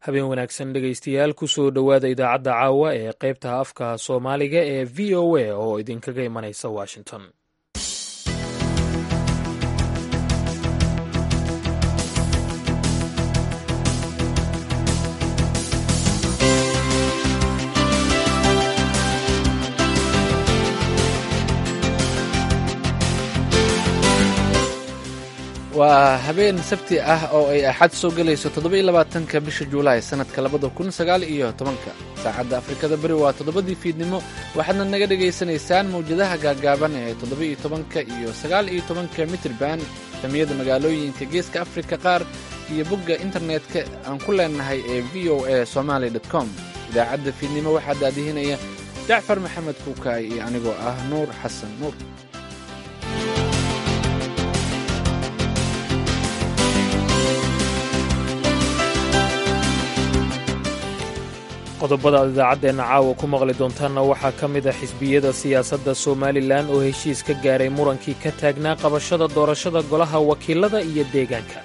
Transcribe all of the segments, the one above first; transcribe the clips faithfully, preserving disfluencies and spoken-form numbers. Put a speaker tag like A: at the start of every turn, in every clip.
A: habeen wanaagsan dhegaystayaal kusoo dhowaada idaacadda caawa ee qaybta afka soomaaliga ee v o a oo idinkaga imanaysa washington.
B: waa habeen sabti ah oo ay axad soo gelayso toddoba-iyo labaatanka bisha juulaay sannadka labada kun sagaal iyo tobanka saacadda afrikada beri waa toddobadii fiidnimo waxaadna naga dhegaysanaysaan mawjadaha gaagaaban ee toddoba-iyo tobanka iyo sagaal iyo tobanka mitirban samiyada magaalooyinka geeska afrika qaar iyo bogga internetka aan ku leenahay ee v o a somaly dot com idaacadda fiidnimo waxaa daadihinaya jacfar maxamed kuukaay iyo anigoo ah nuur xasan nuur.
A: qodobada aad idaacaddeenna caawa ku maqli doontaanna waxaa ka mid a xisbiyada siyaasadda somalilan oo heshiis ka gaaray murankii ka taagnaa qabashada doorashada golaha wakiilada iyo deegaanka.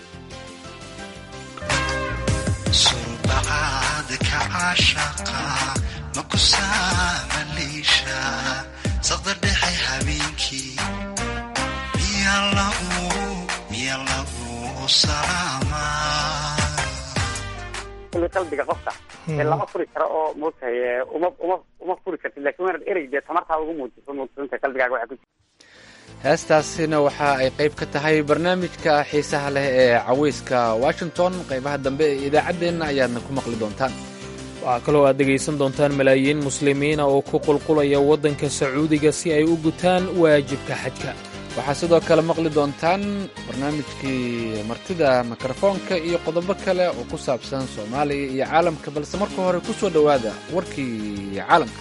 C: qalbiga qofka ee lama furi karo oo moogtahay uma uma uma furi kartid laakiin waan erey dee tamartaa ugu muujiso muuqsanta qalbigaaga waxa ku jira.
B: heestaasina waxa ay qayb ka tahay barnaamijka xiisaha leh ee caweyska washington qaybaha dambe ee idaacaddeenna ayaadna ku maqli doontaan.
A: waxaa kaloo aad dhegaysan doontaan malaayiin muslimiina oo ku qulqulaya waddanka sacuudiga si ay u gutaan waajibka xajka.
B: waxaa sidoo kale maqli doontaan barnaamijkii martida mikrofoonka iyo qodobo kale oo ku saabsan soomaaliya iyo caalamka balse marka hore ku soo dhowaada warkii caalamka.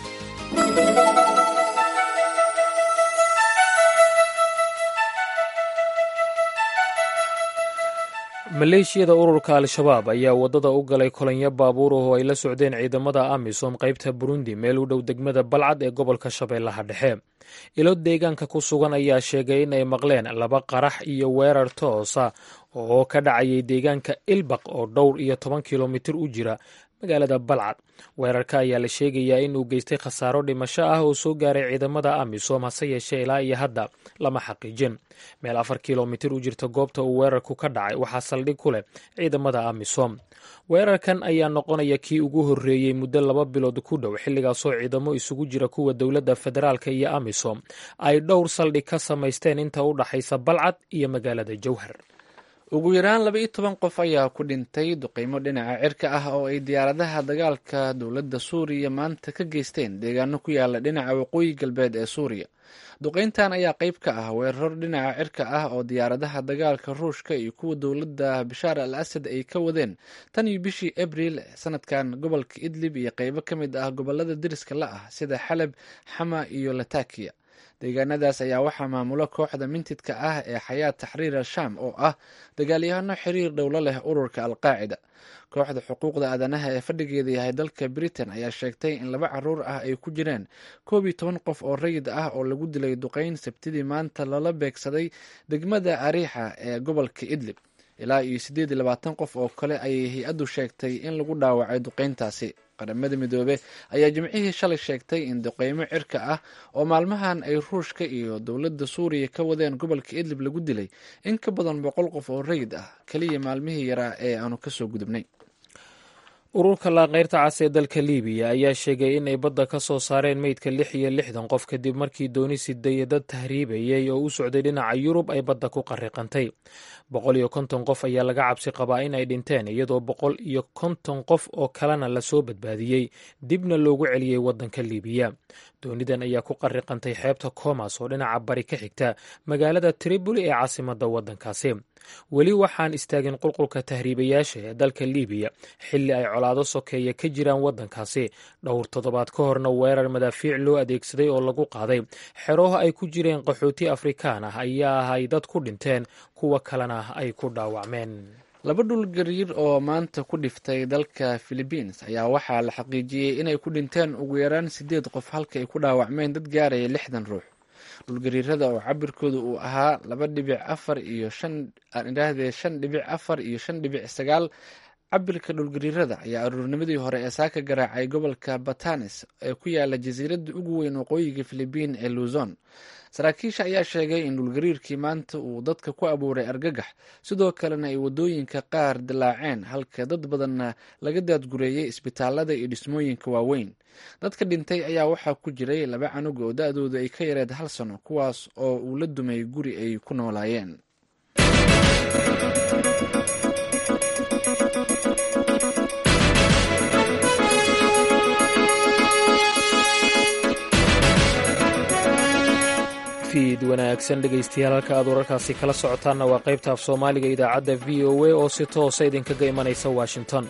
A: maleeshiyada ururka al-shabaab ayaa waddada u galay kolonyo baabuur oo ay la socdeen ciidamada amisom qaybta burundi meel u dhow degmada balcad ee gobolka shabeellaha dhexe. ilo deegaanka ku sugan ayaa sheegay in ay maqleen laba qarax iyo weerar toosa oo ka dhacayay deegaanka ilbaq oo dhowr iyo toban kilomitir u jira magaalada balcad. weerarka ayaa la sheegayaa inuu geystay khasaaro dhimasho ah oo soo gaaray ciidamada amisom hase yeeshee ilaa iyo hadda lama xaqiijin. meel afar kilomitir u jirta goobta uu weerarku ka dhacay waxaa saldhig ku leh ciidamada amisom. weerarkan ayaa noqonaya kii ugu horreeyey muddo laba bilood ku dhow xilligaasoo ciidamo isugu jira kuwa dowladda federaalka iyo amisom ay dhowr saldhig ka samaysteen inta u dhaxaysa balcad iyo magaalada jowhar.
B: ugu yaraan laba-iyo toban qof ayaa ku dhintay duqeymo dhinaca cirka ah oo ay diyaaradaha dagaalka dowladda suuriya maanta ka geysteen deegaano ku yaala dhinaca waqooyi galbeed ee suuriya. duqeyntan ayaa qayb ka ah weerar dhinaca cirka ah oo diyaaradaha dagaalka ruushka iyo kuwa dowladda bashaar al asad ay ka wadeen tan iyo bishii abriil sanadkan gobolka idlib iyo qaybo ka mid ah gobolada deriska la ah sida xalab, xama iyo latakiya. deegaanadaas ayaa waxaa maamulo kooxda mintidka ah ee xayaat taxriir al-shaam oo ah dagaalyahano xiriir dhowlo leh ururka al-qaacida. kooxda xuquuqda aadanaha ee fadhigeeda yahay dalka britain ayaa sheegtay in laba caruur ah ay ku jireen koob iyo toban qof oo rayid ah oo lagu dilay duqeyn sabtidii maanta lala beegsaday degmada ariixa ee gobolka idlib. ilaa iyo siddeed iyo labaatan qof oo kale ayay hay-addu sheegtay in lagu dhaawacay duqeyntaasi. qaramada midoobe ayaa jimcihii shalay sheegtay in duqeymo cirka ah oo maalmahan ay ruushka iyo dowladda suuriya ka wadeen gobolka idlib lagu dilay in ka badan boqol qof oo rayid ah keliya maalmihii yaraa ee aanu kasoo gudubnay.
A: ururka laaqeyrta cas ee dalka libiya ayaa sheegay in ay badda ka soo saareen meydka lix iyo lixdan qof kadib markii dooni siday dad tahriibayay oo u socday dhinaca yurub ay badda ku qarriqantay. boqol iyo konton qof ayaa laga cabsi qabaa in ay dhinteen iyadoo boqol iyo konton qof oo kalena lasoo badbaadiyey dibna loogu celiyey waddanka libiya. doonidan ayaa ku qarriqantay xeebta comas oo dhinaca bari ka xigta magaalada tripoli ee caasimadda waddankaasi. weli waxaan istaagin qulqulka tahriibayaasha ee dalka libiya xilli ay colaado sokeeya ka jiraan waddankaasi. dhowr toddobaad ka horna weerar madaafiic loo adeegsaday oo lagu qaaday xerooha ay ku jireen qaxooti afrikaan ah ayaa ay dad ku dhinteen kuwa kalena ay ku dhaawacmeen.
B: laba dhul gariir oo maanta ku dhiftay dalka philibiins ayaa waxaa la xaqiijiyey inay ku dhinteen ugu yaraan siddeed qof halka ay ku dhaawacmeen dad gaaraya lixdan ruux. dhulgariirada oo cabirkooda uu ahaa laba dhibic afar iyo shan idhaahdee shan dhibic afar iyo shan dhibic sagaal cabirka dhulgariirada ayaa aruurnimadii hore ee saaka garaacay gobolka batanes ee ku yaala jasiiradda ugu weyn waqooyiga filibiin ee luzon. saraakiisha ayaa sheegay in dhulgariirkii maanta uu dadka ku abuuray argagax, sidoo kalena ay wadooyinka qaar dilaaceen halka dad badanna laga daadgureeyey isbitaalada iyo dhismooyinka waaweyn. dadka dhintay ayaa waxaa ku jiray laba canug oo da-doodu ay ka yareed hal sano, kuwaas oo uu la dumay guri ay ku noolaayeen.
A: fiid wanaagsan dhegaystayaal, halka aad wararkaasi kala socotaanna waa qaybta af soomaaliga idaacadda v o a oo si toosa idinkaga imanaysa washington.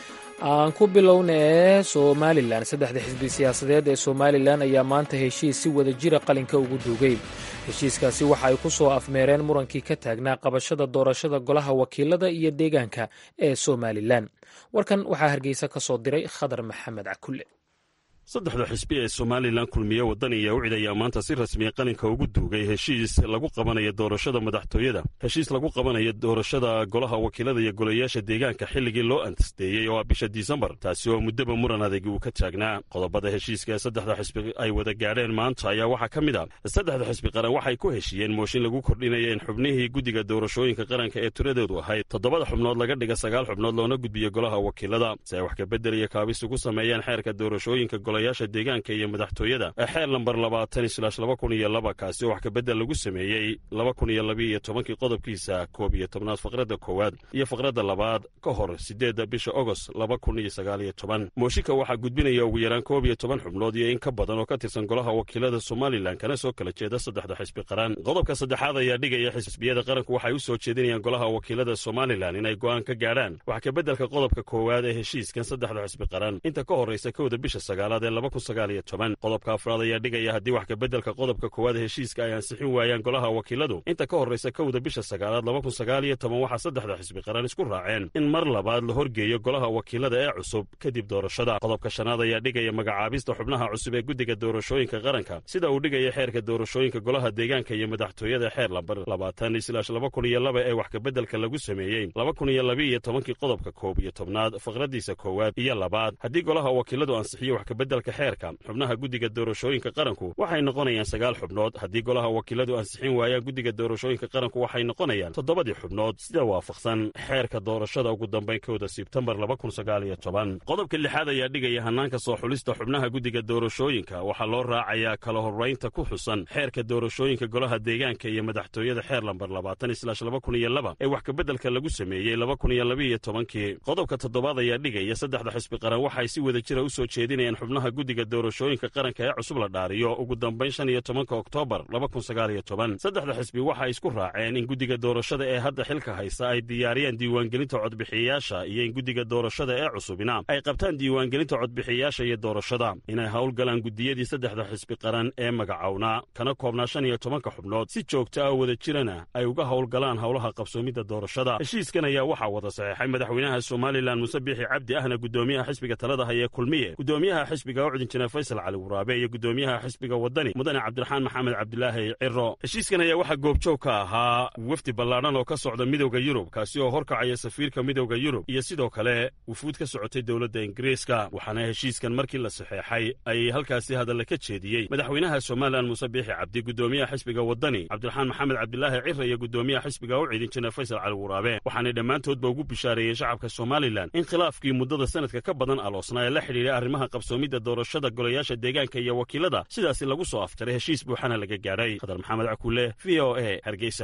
A: aan ku bilownee somalilan. saddexda xisbi siyaasadeed ee somalilan ayaa maanta heshiis si wada jira qalinka ugu duugay. heshiiskaasi waxa ay ku soo afmeereen murankii ka taagnaa qabashada doorashada golaha wakiilada iyo deegaanka ee somalilan. warkan waxaa hargeysa ka soo diray khadar maxamed cakulle.
D: saddexda xisbi ee somalilan kulmiye waddan iyo ucid ayaa maanta si rasmiya qalinka ugu duugay heshiis lagu qabanayo doorashada madaxtooyada, heshiis lagu qabanayo doorashada golaha wakiilada iyo golayaasha deegaanka xilligii loo antasteeyey oo ah bisha disembar, taasi oo muddaba muran adagi uu ka taagnaa. qodobada heshiiska ee saddexda xisbi ay wada gaadheen maanta ayaa waxaa ka mid ah saddexda xisbi qaran waxay ku heshiiyeen mooshin lagu kordhinaya in xubnihii guddiga doorashooyinka qaranka ee tiradoodu ahayd toddobada xubnood laga dhiga sagaal xubnood loona gudbiyo golaha wakiilada si ay wax kabedel iyo kaabis ugu sameeyaan xeerka doorashooyinka yaasha deegaanka iyo madaxtooyada ee xeer lambar labaatan slash laba kun iyo laba kaasi oo wax kabedel lagu sameeyey laba kun iyo laba iyo tobankii qodobkiisa koob iyo tobnaad faqradda koowaad iyo faqradda labaad ka hor sideedda bisha ogost laba kun iyo sagaal iyo toban. mooshinka waxaa gudbinaya ugu yaraan koob iyo toban xubnood iyo in ka badan oo ka tirsan golaha wakiilada somalilan kana soo kala jeeda saddexda xisbi qaran. qodobka saddexaad ayaa dhigaya xisbiyada qaranku waxay u soo jeedinayaan golaha wakiilada somalilan inay go'aan ka gaadhaan wax kabeddelka qodobka koowaad ee heshiiskan saddexda xisbi qaran inta ka horraysa kowda bisha sagaalaad ee laba kun sagaal iyo toban. qodobka afraad ayaa dhigaya haddii wax kabeddelka qodobka koowaad ee heshiiska ay ansixin waayaan golaha wakiiladu inta ka horraysa kowda bisha sagaalaad laba kun sagaal iyo toban waxaa saddexda xisbi qaran isku raaceen in mar labaad la horgeeyo golaha wakiilada ee cusub kadib doorashada. qodobka shanaad ayaa dhigaya magacaabista xubnaha cusub ee guddiga doorashooyinka qaranka sida uu dhigaya xeerka doorashooyinka golaha deegaanka iyo madaxtooyada xeer lambar labaatan slash laba kun iyo laba ee wax kabeddelka lagu sameeyey laba kun iyo laba iyo tobankii qodobka koob iyo tobnaad faqradiisa koowaad iyo labaad. haddii golaha wakiiladu ansixiyo wax kabeddelka xeerka xubnaha guddiga doorashooyinka qaranku waxay noqonayaan sagaal xubnood. haddii golaha wakiiladu ansixin waayaan guddiga doorashooyinka qaranku waxay noqonayaan toddobadii xubnood sida waafaqsan xeerka doorashada ugu dambayn kowda sebtembar laba kun sagaal iyo toban. qodobka lixaad ayaa dhigaya hannaanka soo xulista xubnaha guddiga doorashooyinka waxaa loo raacayaa kala horraynta ku xusan xeerka doorashooyinka golaha deegaanka iyo madaxtooyada xeer lambar labaatan slash laba kun iyo laba ee wax kabeddelka lagu sameeyey laba kun iyo laba iyo tobankii. qodobka toddobaad ayaa dhigaya saddexda xisbi qaran waxay si wada jira u soo jeedinayaan xubnaha guddiga doorashooyinka qaranka ee cusub la dhaariyo ugu dambayn shan iyo tobanka oktoobar laba kun sagaal iyo toban. saddexda xisbi waxay isku raaceen in guddiga doorashada ee hadda xilka haysta ay diyaariyaan diiwaangelinta codbixiyayaasha iyo in guddiga doorashada ee cusubina ay qabtaan diiwaangelinta codbixiyayaasha iyo doorashada, inay howlgalaan guddiyadii saddexda xisbi qaran ee magacownaa kana koobnaa shan iyo tobanka xubnood si joogta ah wada jirana ay uga howlgalaan howlaha qabsoomidda doorashada. heshiiskan ayaa waxaa wada saxeexay madaxweynaha somalilan muse biixi cabdi ahna guddoomiyaha xisbiga talada haya kulmiye, guddoomiyaha xisbiga ucud injineer faysal cali waraabe iyo guddoomiyaha xisbiga wadani mudane cabdiraxmaan maxamed cabdilaahi ciro. heshiiskan ayaa waxaa goobjoog ka ahaa wafdi ballaadhan oo ka socda midowda yurub kaasi oo horkacaya safiirka midowda yurub iyo sidoo kale wufuud ka socotay dowladda ingiriiska. waxaana heshiiskan markii la saxeexay ay halkaasi hadalla ka jeediyey madaxweynaha somalilan muse biixi cabdi, guddoomiyaha xisbiga wadani cabdiraxmaan maxamed cabdilaahi ciro iyo guddoomiyaha xisbiga ucid injineer faysal cali waraabe. waxaanay dhammaantoodba ugu bishaareeyeen shacabka somalilan in khilaafkii muddada sanadka ka badan aloosnaa ee la xidhiidhay arrimaha qabsoomidda doorashada golayaasha deegaanka iyo wakiilada sidaasi lagu soo afjaray heshiis buuxana laga gaadhay. khadar maxamed cakuule, v o a, hargeysa.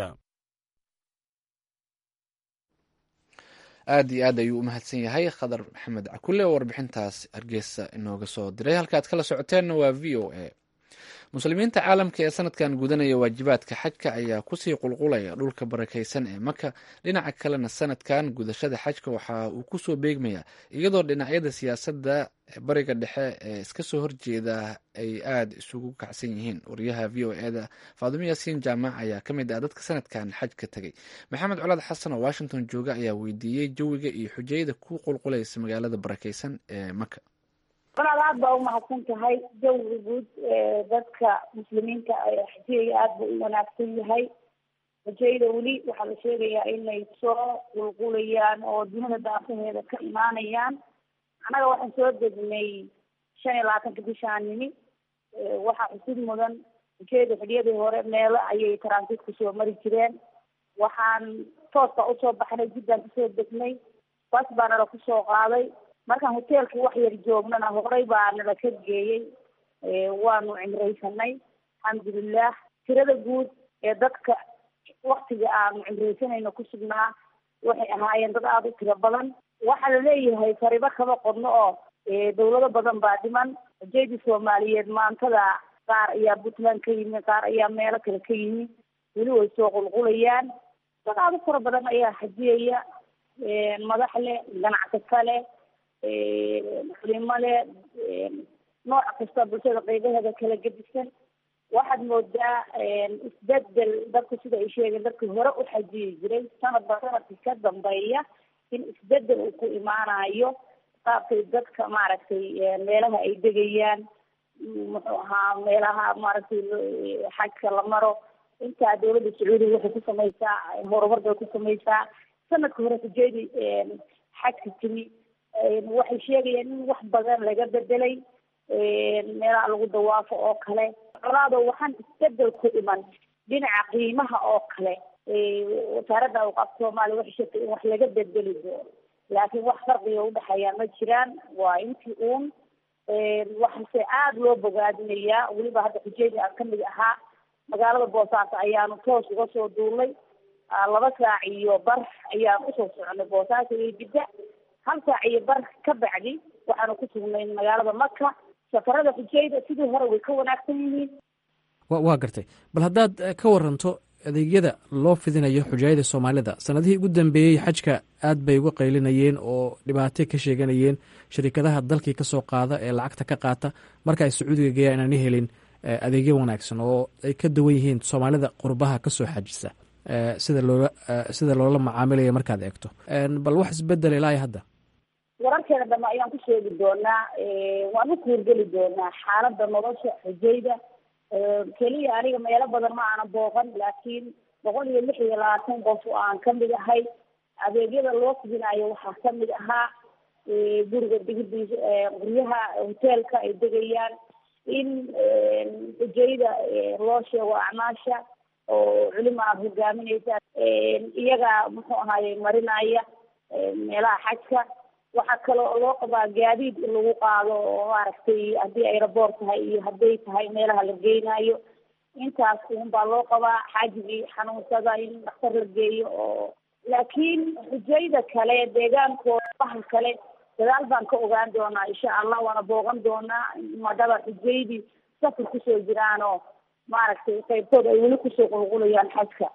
B: aad iyo aad ayuu u mahadsan yahay khadar maxamed cakulle oo warbixintaas hargeysa inooga soo diray. halka aad kala socoteenna waa v o a. muslimiinta caalamka ee sanadkan gudanaya waajibaadka xajka ayaa kusii qulqulaya dhulka barakaysan ee maka. dhinaca kalena sanadkan gudashada xajka waxa uu kusoo beegmaya iyadoo dhinacyada siyaasadda bariga dhexe ee iska soo horjeeda ay aada isugu kacsan yihiin. wariyaha v o eda faadumo yaasiin jaamac ayaa ka mid ah dadka sanadkan xaj ka tegey. maxamed colaad xasan oo washington jooga ayaa weydiiyey jawiga iyo xujayada ku qulqulaysa magaalada barakaysan ee maka.
E: walaal aad baa umahadsan tahay. jawiga guud dadka muslimiinta xajiyaya aad buu u wanaagsan yahay. rajayda weli waxaa la sheegayaa inay soo qulqulayaan oo dunida daafaheeda ka imaanayaan. annaga waxaan soo degnay shan iyo labaatanka bishaan nimi. waxaa xusid mudan rajayda xiliyadii hore meelo ayay transit kusoo mari jireen. waxaan tooska usoo baxnay jiddaan kusoo degnay, bas baa nala kusoo qaaday. markaan hoteelkii wax yar joognana horey baa nala ka geeyey. waanu cimraysanay alxamdulilah. tirada guud ee dadka waktiga aanu cimraysanayno ku sugnaa waxay ahaayeen dad aada u tiro badan. waxaa la leeyahay faribo kaba qodno oo dawlado badan baa dhiman. rajaydii soomaaliyeed maantada qaar ayaa puntland ka yimi, qaar ayaa meelo kale ka yimi. weli way soo qulqulayaan. dad aada u fara badan ayaa xajiyaya, madax leh, ganacsato leh, culimo leh, nooc kasta bulshada qaybaheeda kala gedisan. waxaad moodaa isbedel dadku sida ay sheegeen dadkii hore u xajiyi jiray sanadba sanadkii ka dambeeya in isbedel uu ku imaanayo qaabkay dadka maaragtay meelaha ay degayaan, muxuu ahaa meelaha maaragtay xajka la maro. intaa dawladda sacuudiga waxay ku samaysaa horumar bay ku samaysaa. sanadka hore rajeedi xajka timi waxay sheegayaan in wax badan laga bedelay meelaha lagu dawaafo oo kale. labaado waxaan isbedel ku iman dhinaca qiimaha oo kale. wasaaradda awqaafta soomaaliya waxay sheegtay in wax laga bedeli doono, laakiin wax farqiga udhexeeyaa ma jiraan. waa intii uun waxase aada loo bogaadinayaa. weliba hadda xujeedi aan kamid ahaa magaalada boosaaso ayaanu toos uga soo duulnay. laba saac iyo bar ayaan usoo soconay boosaaso iyo jidda. hal saac iyo bar ka bacdi waxaanu ku sugnay magaalada maka. safarada xujayda sidii hore way ka wanaagsan yihiin.
F: wa waa gartay. bal haddaad ka waranto adeegyada loo fidinayo xujayada soomaalida. sanadihii ugu dambeeyey xajka aad bay uga qaylinayeen oo dhibaatay ka sheeganayeen shirikadaha dalkii kasoo qaada ee lacagta ka qaata marka ay sacuudiga geeyaan inaani helin adeegyo wanaagsan oo ay ka duwan yihiin soomaalida qurbaha kasoo xajisa sida loola sida loola macaamilaya markaad eegto. bal wax isbedel ilaa hadda
E: wararkeena dhama ayaan ku sheegi doonaa. waan u kuurgeli doonaa xaaladda nolosha xujayda. keliya aniga meelo badan ma aana booqan, laakiin boqol iyo lix iyo labaatan qof oo aan kamid ahay. adeegyada loo fidinayo waxaa kamid ahaa guriga digidiisa, guryaha hoteelka ay degayaan, in xujayda loo sheego acmaasha oo culimo aada hogaaminaysa iyaga muxuu ahaaye marinaya meelaha xajka. waxaa kaloo loo qabaa gaadiid in lagu qaado oo maaragtay haddii aeroboort tahay iyo hadday tahay meelaha la geynayo. intaas un baa loo qabaa. xaajigii xanuunsada in dhakhtar la geeyo. oo laakiin xujayda kale deegaankooda bahal kale dadaal baan ka ogaan doonaa insha allah. waana booqan doonaa madaba xujaydii safar kusoo jiraanoo maaragtay qaybtood ay weli kusoo qulqulayaan xajka.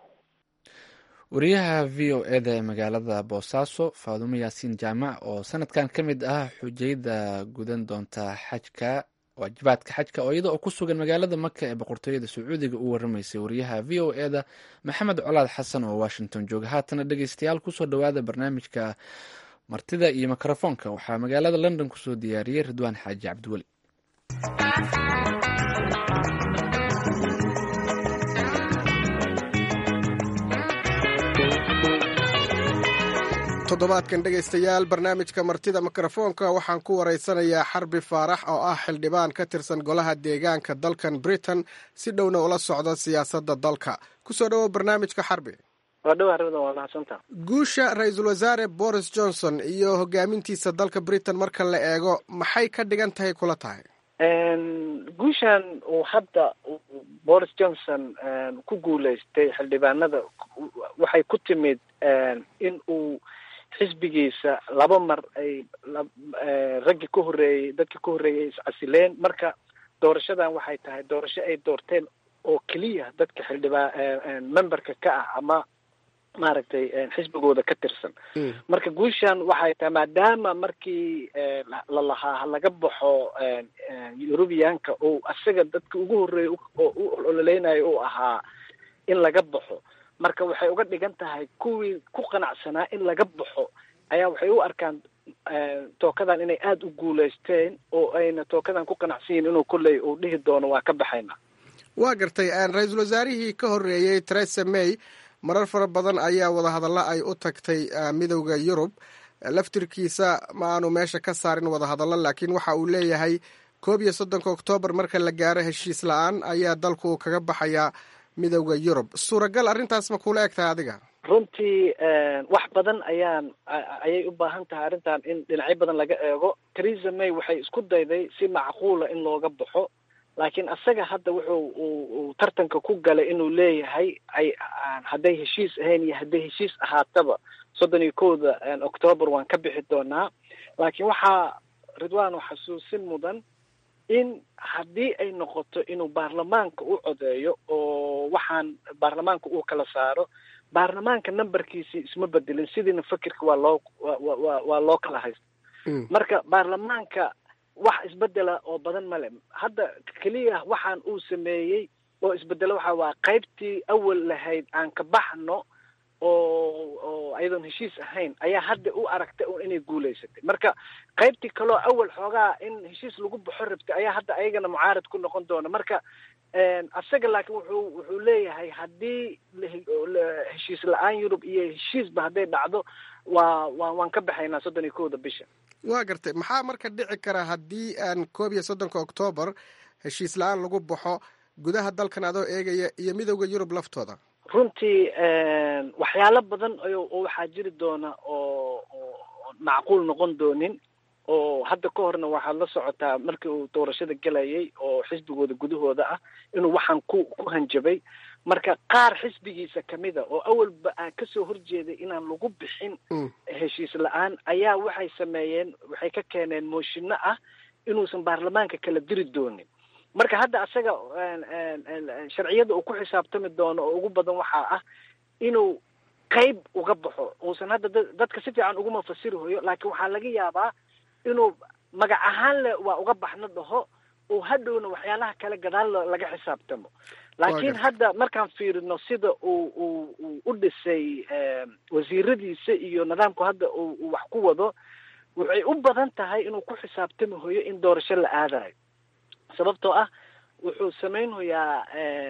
B: wariyaha v o eda ee magaalada boosaaso faadumo yaasiin jaamac oo sanadkan ka mid ah xujayda gudan doonta xajka waajibaadka xajka oo iyada oo ku sugan magaalada maka ee boqortooyada sacuudiga u waramaysay wariyaha v o eda maxamed colaad xasan oo washington jooga. haatana dhegeystayaal kusoo dhawaada barnaamijka martida iyo mikrofoonka. waxaa magaalada london kusoo diyaariyey ridwaan xaaji cabdiweli.
G: toddobaadkan dhegaystayaal barnaamijka martida mikrofoonka waxaan ku waraysanayaa xarbi faarax oo ah xildhibaan ka tirsan golaha deegaanka dalkan britain si dhowna ula socda siyaasadda dalka. kusoo dhawow barnaamijka xarbi. guusha ra-iisul wasaare boris johnson iyo hogaamintiisa dalka britain marka la eego maxay ka dhigan tahay kula tahay?
H: guushan uu hadda boris johnson ku guuleystay xildhibaanada waxay ku timid in uu xisbigiisa laba mar ay raggii ka horreeyey dadkii ka horreeyay iscasileen. marka doorashadan waxay tahay doorasho ay doorteen oo keliya dadka xildhibaan memberka ka ah ama maaragtay xisbigooda ka tirsan. marka guushan waxay tahay maadaama markii la lahaa laga baxo yurubiyaanka oo asaga dadka ugu horreeyay oo u ololeynayo uu ahaa in laga baxo. marka waxay uga dhigan tahay kuwii ku qanacsanaa in laga baxo ayaa waxay u arkaan tookadan inay aada u guulaysteen oo ayna tookadan ku qanacsan yihin inuu kolley uu dhihi doono waa ka baxayna.
G: waa gartay ra-iisul wasaarihii ka horreeyey Theresa May marar fara badan ayaa wadahadalla ay u tagtay midowda yurub laftirkiisa ma aanu meesha ka saarin wadahadallo laakiin waxa uu leeyahay koob iyo soddonka oktoobar marka la gaaro heshiis la-aan ayaa dalku kaga baxayaa midowda yurub suuragal arrintaas ma kula eg tahay adiga
H: runtii wax badan ayaan ayay u baahan tahay arrintan in dhinacyo badan laga eego. Theresa May waxay isku dayday si macquula in looga baxo, laakiin asaga hadda wuxuu uu tartanka ku galay inuu leeyahay ay hadday heshiis ahayn iyo hadday heshiis ahaataba soddon iyo kowda October waan ka bixi doonaa. Laakiin waxaa Ridwaan oo xasuusin mudan in haddii ay noqoto inuu baarlamaanka u codeeyo oo waxaan baarlamaanka uu kala saaro, baarlamaanka numberkiisii isma bedelin, sidiina fikirka waa loo waa waa loo kala haysta. Marka baarlamaanka wax isbedela oo badan male. Hadda keliya waxaan uu sameeyey oo isbedelo waxa waa qaybtii awal lahayd aan ka baxno oo oo ayadoon heshiis ahayn ayaa hadda u aragtay inay guulaysatay. Marka qaybtii kaloo awal xoogaa in heshiis lagu baxo rabtay ayaa hadda ayagana mucaarad ku noqon doona. Marka asaga laakiin wuxuu wuxuu leeyahay haddii heshiis la-aan Yurub iyo heshiisba hadday dhacdo waa waa waan ka baxaynaa soddon iyo kowda bisha.
G: waa gartay maxaa marka dhici kara haddii aan koob iyo soddonka oktoobar heshiis la-aan lagu baxo gudaha dalkan adoo eegaya iyo midowda Yurub laftooda?
H: runtii waxyaalo badan oo waxaa jiri doona oo macquul noqon doonin oo hadda ka horna waxaad la socotaa markii uu doorashada gelayay oo xisbigooda gudahooda ah inuu waxaan ku ku hanjabay. Marka qaar xisbigiisa kamida oo awalba aan kasoo horjeeday inaan lagu bixin heshiis la-aan ayaa waxay sameeyeen waxay ka keeneen mooshinno ah inuusan baarlamaanka kala diri doonin. Marka hadda asaga sharciyada uu ku xisaabtami doono oo ugu badan waxaa ah inuu qayb uga baxo. uusan hadda dadka si fiican uguma fasirihoyo, laakiin waxaa laga yaabaa inuu magac ahaan le waa uga baxno dhaho oo hadhowna waxyaalaha kale gadaal laga xisaabtamo. laakiin hadda markaan fiirino sida uu uu u dhisay wasiiradiisa iyo nidaamku hadda uu wax ku wado, waxay u badan tahay inuu ku xisaabtami hoyo in doorasho la aadayo. sababtoo ah wuxuu sameynhoyaa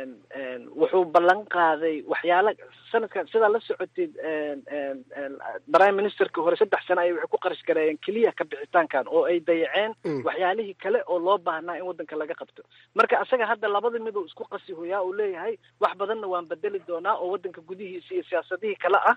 H: wuxuu ballan qaaday waxyaala sanadkan sidaa la socotid prime ministerka hore saddex sano ayay waxay ku qarash gareeyeen keliya ka bixitaankan oo ay dayaceen waxyaalihii kale oo loo baahnaa in waddanka laga qabto. Marka asaga hadda labada mid uu isku qasi hoyaa uu leeyahay wax badanna waan bedeli doonaa oo waddanka gudihiisa iyo siyaasadihii kale ah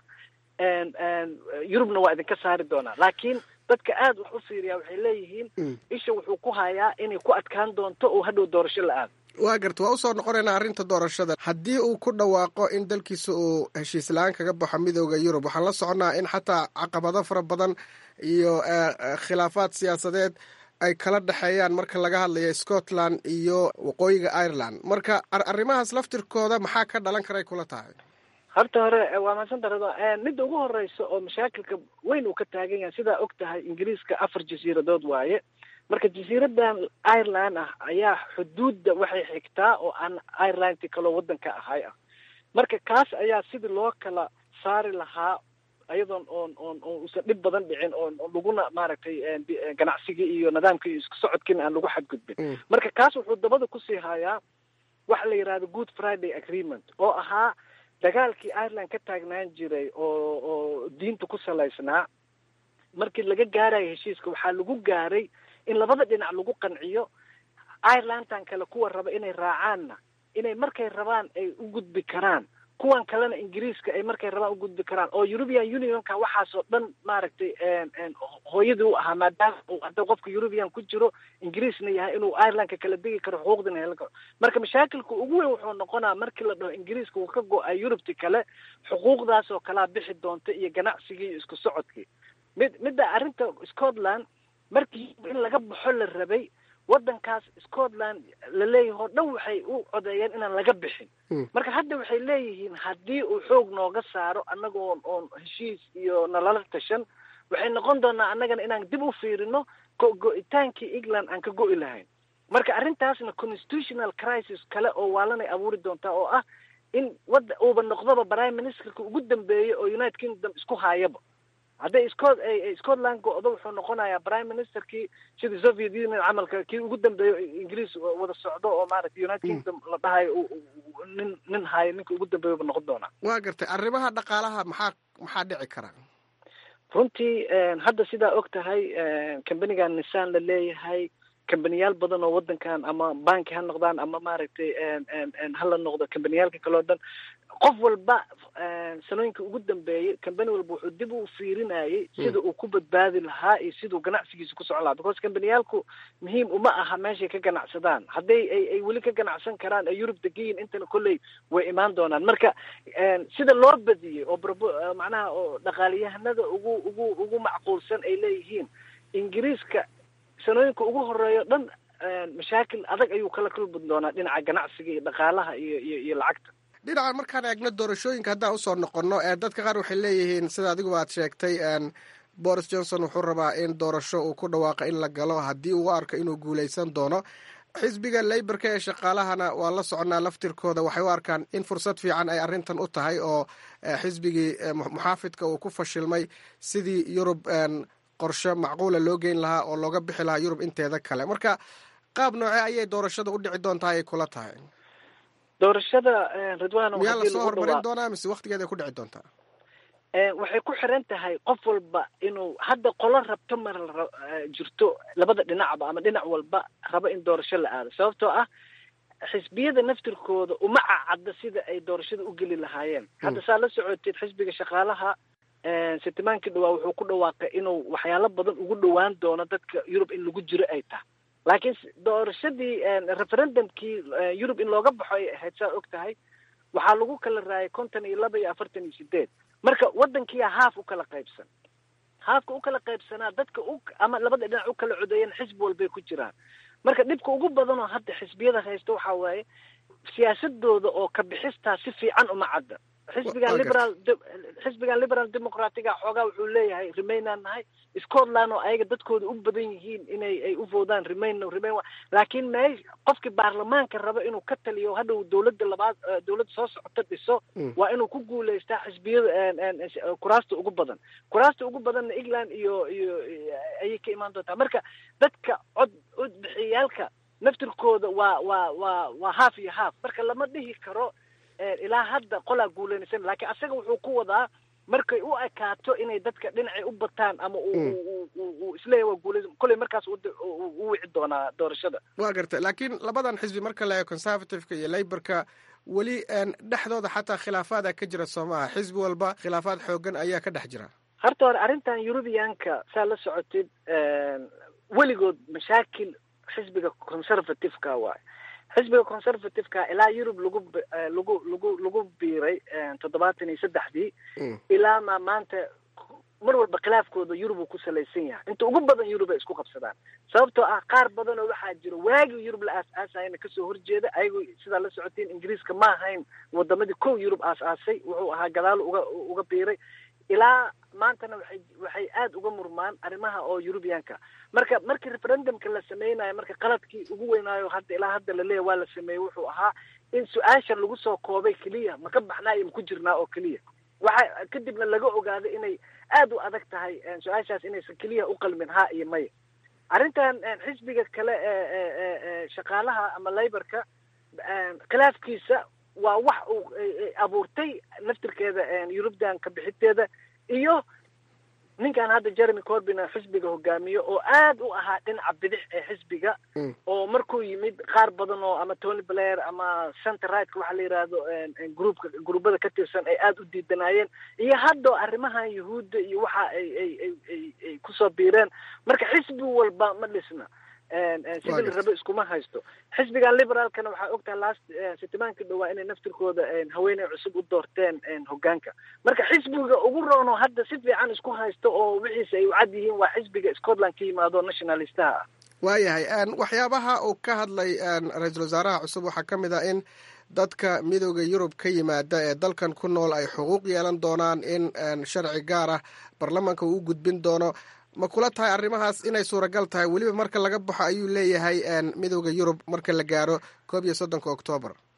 H: Yurubna waa idinka saari doonaa. laakiin dadka aad wax u fiiriyaa waxay leeyihiin isha wuxuu ku hayaa inay ku adkaan doonto oo hadhow doorasho la aado.
G: waa garta waa usoo noqonaynaa arrinta doorashada. haddii uu ku dhawaaqo in dalkiisa uu heshiis la-aan kaga baxo midowda Yurub, waxaan la soconnaa in xataa caqabado fara badan iyo khilaafaad siyaasadeed ay kala dhexeeyaan marka laga hadlayo Scotland iyo waqooyiga Ireland. marka arrimahaas laftirkooda maxaa ka dhalan karay kula tahay?
H: horta hore waa maadsantahay. midda ugu horeysa oo mashaakilka weyn uu ka taagan yahay sidaa og tahay ingiriiska afar jasiiradood waaye. marka jasiiradan Ireland ah ayaa xuduudda waxay xigtaa oo aan Irelandti kaloo waddanka ahay ah. marka kaas ayaa sidii loo kala saari lahaa ayadoon oon oon uusan dhib badan dhicin oon laguna maaragtay ganacsigii iyo nidaamkii iyo isku socodkiina aan lagu xadgudbin. marka kaas wuxuu dabada kusii hayaa waxa la yidhahdo Good Friday Agreement oo ahaa dagaalkii Ireland ka taagnaan jiray oo oo diinta ku salaysnaa. markii laga gaarayo heshiiska waxaa lagu gaaray in labada dhinac lagu qanciyo Irelandtan kale kuwa raba inay raacaanna inay markay rabaan ay u gudbi karaan, kuwan kalena ingiriiska ay markay rabaan u gudbi karaan. oo European Unionka waxaasoo dhan maaragtay hooyadii u ahaa maadaama uu hadda qofka European ku jiro ingiriisna yahay inuu Irelandka kala degi karo xuquuqdina heli karo. marka mashaakilka ugu weyn wuxuu noqonaa markii la dhaho ingiriiska uu ka go-ay Yurubti kale xuquuqdaas oo kalaa bixi doonta iyo ganacsigii iyo isku socodkii. mid midda arrinta Scotland markii in laga baxo la rabay waddankaas Scotland la leeyahay oo dhan waxay u codeeyeen inaan laga bixin. marka hadda waxay leeyihiin haddii uu xoog nooga saaro annagoo oon heshiis iyo nalala tashan waxay noqon doonaa annagana inaan dib u fiirino go-itaankii England aan ka go'i lahayn. marka arrintaasna constitutional crisis kale oo waalanay abuuri doontaa oo ah in wadda uuba noqdoba prime ministerka ugu dambeeyay oo United Kingdom isku haayaba hadday scot scotland go-do wuxuu noqonayaa prime ministerkii sidii soviet union camalka kii ugu dambeeyo ingiriis wada socdo oo maaragtay united kingdom la dhahayo nin nin hayo ninka ugu dambeeyo ba noqon doonaa.
G: waa gartay arrimaha dhaqaalaha maxaa maxaa dhici kara
H: runtii hadda sidaa og tahay companigan nissan la leeyahay kambaniyaal badan oo wadankan ama banki ha noqdaan ama maaragtay hala noqdo kambaniyaalka kale oo dhan qof walba sanooyinka ugu dambeeyay kambani walba wuxuu dib u fiirinayay sida uu ku badbaadi lahaa iyo siduu ganacsigiisa ku socon lahaa because kambaniyaalku muhiim uma aha meeshay ka ganacsadaan hadday ay ay weli ka ganacsan karaan ee Yurub degiin intana kolley way imaan doonaan marka sida loo badiyay oo macnaha oo dhaqaaliyahanada ugu ugu ugu macquulsan ay leeyihiin Ingiriiska sanooyinka ugu horeeyo dhan mashaakil adag ayuu kala kulmi doonaa dhinaca ganacsiga iyo dhaqaalaha iyo iyo iyo lacagta
G: dhinacan markaan eegno doorashooyinka haddaan usoo noqono ee dadka qaar waxay leeyihiin sida adigu aad sheegtay Boris Johnson wuxuu rabaa in doorasho uu ku dhawaaqa in la galo haddii uu arko inuu guuleysan doono xisbiga Labourka ee shaqaalahana waa la soconaa laftirkooda waxay u arkaan in fursad fiican ay arrintan u tahay oo xisbigii muxaafidka uu ku fashilmay sidii Yurub qorshe macquula loo geyn lahaa oo looga bixi lahaa Yurub inteeda kale marka qaab noocee ayay doorashada u dhici doontaa ay kula tahay
H: doorashada Ridwan
G: miyaa la soo hormarin doonaa mise waqtigeeda ku dhici doontaa
H: waxay ku xiran tahay qof walba inuu hadda qolo rabto mar jirto labada dhinacba ama dhinac walba raba in doorasho la aado sababtoo ah xisbiyada naftirkooda uma cadda sida ay doorashada u geli lahaayeen hadda saa la socotid xisbiga shaqaalaha sittimaankii dhawaa wuxuu ku dhawaaqay inuu waxyaalo badan ugu dhawaan doono dadka Yurub in lagu jiro ay tahay laakiin doorashadii referendumkii Yurub in looga baxo ay ahayd saa og tahay waxaa lagu kala raayay konton iyo laba iyo afartan iyo sideed marka wadankiiya haaf u kala qaybsan haafka u kala qaybsanaa dadka u ama labada dhinac u kala codeeyeen xisbi walbay ku jiraan marka dhibka ugu badan oo hadda xisbiyada haysta waxaa waaye siyaasadooda oo ka bixistaa si fiican uma cadda xisbigan liberal xisbigan liberal democratic xoogaa wuxuu leeyahay remainaan nahay Scotland oo ayaga dadkooda u badan yihiin inay ay u voodaan remain no remain laakiin may qofkii baarlamaanka raba inuu ka taliyo hadhow dawladda labaad dawladda soo socota dhiso waa inuu ku guuleystaa xisbiyada kuraasta ugu badan kuraasta ugu badanna England iyo iyo ayay ka imaan doontaa marka dadka cod cod bixiyaalka naftirkooda waa waa waa waa half iyo half marka lama dhihi karo ilaa hadda qolaa guuleynaysan laakiin asaga wuxuu ku wadaa markay u ekaato inay dadka dhinacay u bataan ama uu isleeyahay waa guuleysan kolley markaas u wici doonaa doorashada
G: waa gartay laakiin labadan xisbi marka la eego conservative-ka iyo laborka weli dhexdooda xataa khilaafaada ka jira Soomaaliya xisbi walba khilaafaad xoogan ayaa ka dhex jira
H: horta hore arrintan European-ka saa la socotid weligood mashaakil xisbiga conservative-ka waay xisbiga conservative-ka ilaa Yurub lagu lagu lagu lagu biiray toddobaatan iyo saddexdii ilaa ma maanta mar walba khilaafkooda Yurub uu ku salaysan yahay inta ugu badan Yurub ay isku qabsadaan sababtoo ah qaar badan oo waxaa jira waagi Yurub la aasaasayna ka soo horjeeda ayagu sida la socotiin Ingiriiska ma ahayn wadamadii kow Yurub aasaasay wuxuu ahaa gadaal uga uga biiray ilaa maantana waxay waxay aad uga murmaan arrimaha oo European-ka marka markii referendumka la sameeyay marka qaladkii ugu weynaayo hadda ilaa hadda la leeyahay waa la sameeyay wuxuu ahaa in su'aasha lagu soo koobay kaliya ma ka baxnaa iyo ku jirnaa oo kaliya waxa kadibna laga ogaaday inay aad u adag tahay su'aashaas inaysan kaliya u qalmin ha iyo maya arrintan xisbiga kale ee shaqaalaha ama Labourka khilaafkiisa waa wax uu abuurtay naftirkeeda European ka bixiteeda iyo ninkan hadda Jeremy Corbyn xisbiga hogaamiyo oo aad u ahaa dhinaca bidix ee xisbiga oo markuu yimid qaar badan oo ama Tony Blair ama center right waxa la yiraahdo groupka groupada ka tirsan ay aad u diidanayeen iyo hadda arrimaha Yahuudda iyo waxa ay ay ay ku soo biireen marka xisbi walba ma dhisna sida la rabo iskuma haysto xisbigan liberaalkana waxaa ogtahay last sittimaankii dhawaa inay naftirkooda haweeney cusub u doorteen hogaanka marka xisbiga ugu roono hadda si fiican isku haysto oo wixiisa ay u cad yihiin waa xisbiga Scotland ka yimaado nationalistaha ah
G: waayahay waxyaabaha uu ka hadlay ra-iisul wasaaraha cusub waxaa ka mid ah in dadka midowda Yurub ka yimaada ee dalkan ku nool ay xuquuq yeelan doonaan in sharci gaar ah baarlamaanka uu u gudbin doono ma kula tahay arrimahaas inay suuragal tahay weliba marka laga baxo ayuu leeyahay midowda Yurub marka la gaaro koob iyo soddonka Oktoobar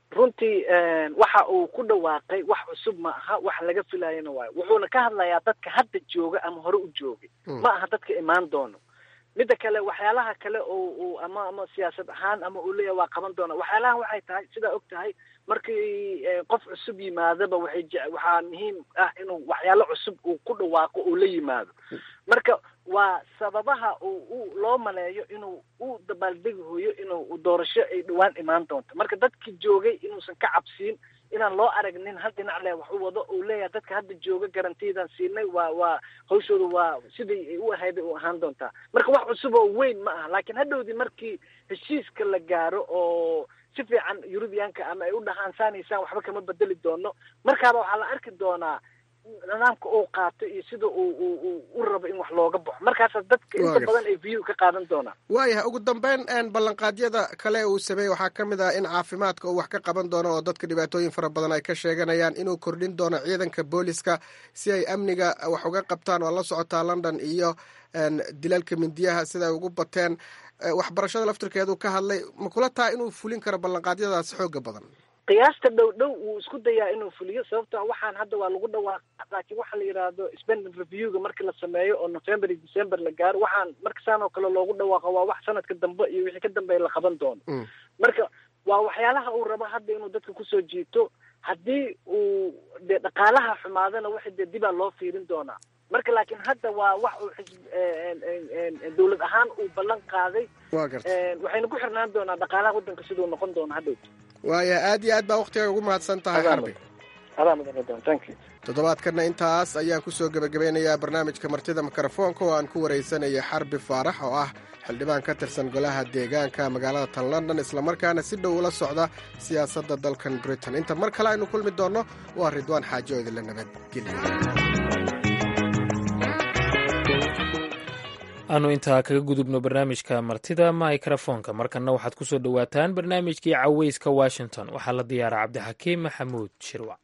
H: runtii waxa uu ku dhawaaqay wax cusub ma aha, wax laga filayana waayo. wuxuuna ka hadlayaa dadka hadda jooga ama hore u joogay, ma aha dadka imaan doono. midda kale waxyaalaha kale oo uu ama ama siyaasad ahaan ama uu leeyahay waa qaban doona, waxyaalahan waxay tahay sidaa og tahay markii qof cusub yimaadaba waxay waxaa muhiim ah inuu waxyaalo cusub uu ku dhawaaqo uu la yimaado. marka waa sababaha uu loo maleeyo inuu u dabaaldegi hooyo inuu doorasho ay dhawaan imaan doonto. marka dadkii joogay inuusan ka cabsiin, inaan loo aragnin hal dhinac leh wax u wado uu leeyahay dadka hadda jooga garantiyadan siinay waa waa hawshooda waa sidii u ahayd u ahaan doontaa. marka wax cusub oo weyn ma aha, laakiin hadhowdii markii heshiiska la gaaro oo si fiican Yurubiyaanka ama ay u dhahaan saanaysaan waxba kama bedeli doono, markaaba waxaa la arki doonaa nidaamka uu qaato iyo sida uu uu u rabo in wax looga baxo. markaas dadka inta badan ay view ka qaadan doonaan.
G: waayahay ugu dambeyn ballanqaadyada kale uu sameeyey waxaa ka mid ah in caafimaadka uu wax ka qaban doono oo dadka dhibaatooyin fara badan ay ka sheeganayaan, inuu kordhin doono ciidanka booliska si ay amniga wax uga qabtaan. oo la socotaa London iyo dilalka mindiyaha sida ay ugu bateen. waxbarashada laftirkeedu ka hadlay, ma kula tahay inuu fulin karo ballanqaadyadaas xooga badan?
H: qiyaasta dhow dhow wuu isku dayaa inuu fuliyo, sababtoo waxaan hadda waa lagu dhawaaqa, laakiin waxa la yidhaahdo spending reviewga marka la sameeyo oo November iyo December la gaaro, waxaan marka saan oo kale loogu dhawaaqo waa wax sanadka dambe iyo wixii ka dambeeya la qaban doono. marka waa waxyaalaha uu rabo hadda inuu dadka kusoo jiito. haddii uu dee dhaqaalaha xumaadana waxa dee dibaa loo fiirin doonaa. marka laakiin hadda waa wax uu xisb dawlad ahaan uu ballan qaaday, waxayna ku xirnaan doonaa dhaqaalaha waddanka siduu noqon doono hadhow.
G: waaya aad iyo aad baa waktiga ugu mahadsan tahay Xarbi. toddobaadkana intaas ayaan kusoo gebagabeynayaa barnaamijka martida mikrofoonka oo aan ku wareysanaya Xarbi Faarax oo ah xildhibaan ka tirsan golaha deegaanka magaalada tan London, islamarkaana si dhow ula socda siyaasadda dalkan Britain. inta mar kale aynu kulmi doonno waa Ridwaan Xaaji oo idinla nabadgelya.
A: aanu intaa kaga gudubno barnaamijka martida mikrofoonka. markana waxaad ku soo dhowaataan barnaamijkii caweyska Washington. waxaa la diyaaraa Cabdixakiim Maxamuud Shirwac.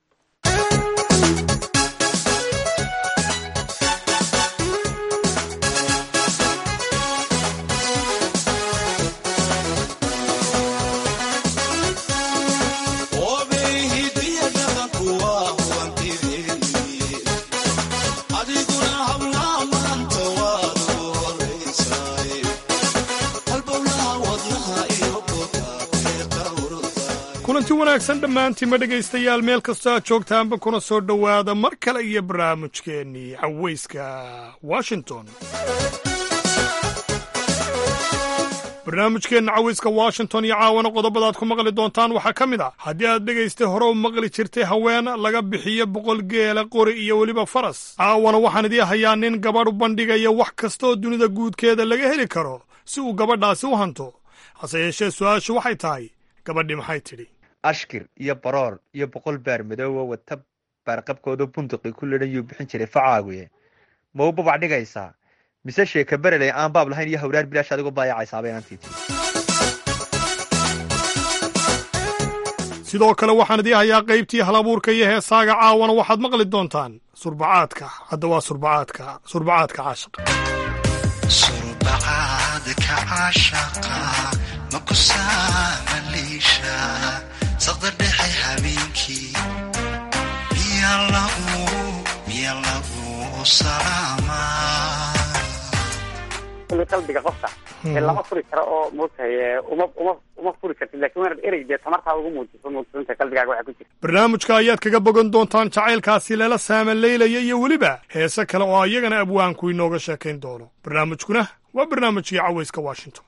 I: kulanti wanaagsan dhammaantiinma dhegaystayaal meel kastoo aad joogtaanba kuna soo dhowaada mar kale iyo barnaamijkeennii caweyska Washington. barnaamijkeenna caweyska Washington iyo caawana qodobadaad ku maqli doontaan waxaa ka mid ah haddii aad dhegaystay hore u maqli jirtay haween laga bixiyo boqol geela, qori iyo weliba faras. caawana waxaan idii hayaa nin gabadh u bandhigaya wax kasta oo dunida guudkeeda laga heli karo si uu gabadhaasi u hanto. hase yeeshee su-aashu waxay tahay, gabadhii maxay tidhi?
J: ashkir iyo baroor iyo boqol baar madoowa wata baarqabkooda bunduqii ku lidhan yuu bixin jiray facaaguye ma u babac dhigaysaa mise sheeka bereley aan baab lahayn iyo hawraar bilaash adigoo baayacaysaaba inaantii tii.
I: sidoo kale waxaan idii hayaa qaybtii halabuurka iyo heesaaga. caawana waxaad maqli doontaan surbacaadka. hadda waa surbacaadka surbacaadka caashaqa. surbacaadka caashaqa ma ku saamaliisha saqda dhexe habeenkii miya lagu miya lagu salaamaa.
C: qalbiga qofka ee lama furi karo oo moogtahay uma uma uma furi kartid, laakiin waanad erey dee tamartaa ugu muujiso muujisunta qalbigaaga waxa ku jira.
I: barnaamijka ayaad kaga bogan doontaan jacaylkaasi lala saamaleylaya iyo weliba heese kale oo iyagana abwaanku inooga sheekayn doono. barnaamijkuna waa barnaamijkii caweyska Washington.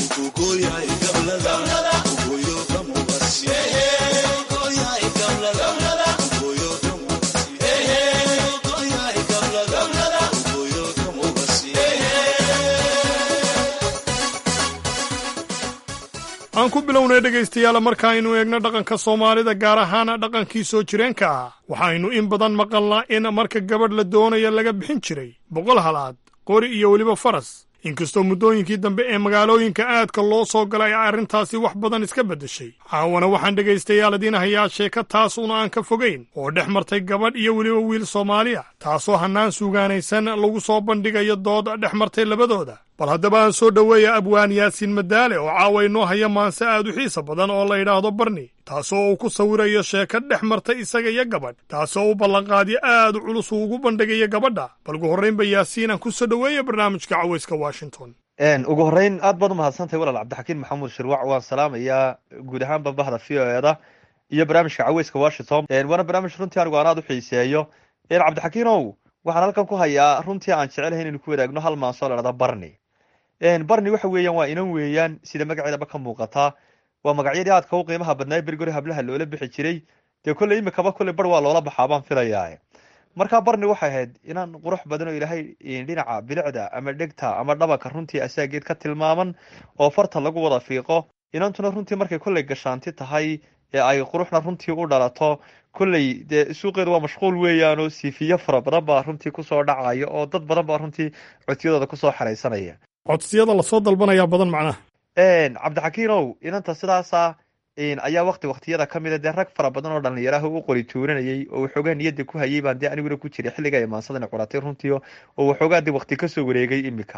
I: aan ku bilownay dhegaystayaal markaaynu eegno dhaqanka Soomaalida, gaar ahaan dhaqankii soo jireenka ah. waxaynu in badan maqalnaa in marka gabadh la doonayo laga bixin jiray boqol halaad, qori iyo weliba faras. inkastoo muddooyinkii dambe ee magaalooyinka aadka loo soo galay ay arrintaasi wax badan iska beddeshay. caawana waxaan dhegaystayaal idiin hayaa sheeko taas una aan ka fogayn oo dhex martay gabadh iyo weliba wiil Soomaali ah, taasoo hannaan suugaanaysan lagu soo bandhigayo dood dhex martay labadooda. bal haddaba aan soo dhoweeya abwaan Yaasiin Madaale oo caawa inoo haya maanse aad u xiisa badan oo la yidhaahdo Barni. taasoo uu ku sawirayo sheeko dhex martay isaga iyo gabadh taasoo u ballanqaadyo aad u culus uu ugu bandhigayo gabadha bal ugu horraynba yaasiin aan ku soo dhoweeya barnaamijka cawayska washington
J: ugu horrayn aad baad u mahadsantahay walaal cabdixakiin maxamuud shirwac waan salaamayaa guud ahaanba bahda v o eda iyo barnaamijka cawayska washington waana barnaamij runtii anigu aan aad u xiiseeyo cabdixakiinow waxaan halkan ku hayaa runtii aan jecelahay inaynu ku wadaagno hal maansoo la dhahda barni barni waxa weeyaan waa inan weeyaan sida magaceedaba ka muuqataa waa magacyadii aadka u qiimaha badnaa berigori hablaha loola bixi jiray dee kolley imikaba kolley bar waa loola baxaa baan filayaa markaa barni waxay ahayd inaan qurux badan oo ilaahay dhinaca bilicda ama dhegta ama dhabanka runtii asaageed ka tilmaaman oo farta lagu wada fiiqo inantuna runtii markay kolley gashaanti tahay ee ay quruxna runtii u dhalato kolley dee suuqeedu waa mashquul weeyaanoo siifiyo fara badan baa runtii kusoo dhacaya oo dad badan baa runtii codsiyadooda kusoo xaraysanaya
I: codsiyada lasoo dalbanayaa badan macnaha
J: cabdixakiinow inanta sidaasa ayaa wakti waktiyada ka mida dee rag fara badan oo dhallinyaraha u qori tuuranayay oo waxoogaa niyadda ku hayay baan dee aniguna ku jiray xilliga imaansadana curatay runtii oo waxoogaa dee wakti kasoo wareegay imika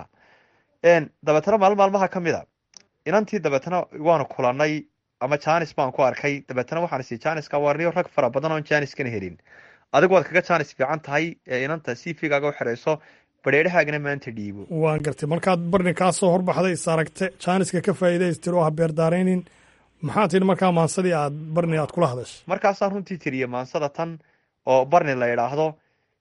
J: dabeetana maalin maalmaha ka mid a inantii dabeetana waanu kulanay ama janis baan ku arkay dabeetana waxaan isi janiska warniyo rag fara badan oon janiskana helin adigu waad kaga janis fiican tahay ee inanta c v gaaga u xirayso badheedhahaagana maanta dhiibo
I: waan gartay markaad barni kaa soo horbaxday is aragte janiska ka faa'iidaystir oo ha beerdaaraynin maxaa tidhi markaa maansadii aad barni aad kula hadashay
J: markaasaan runtii tiriye maansada tan oo barni la idhaahdo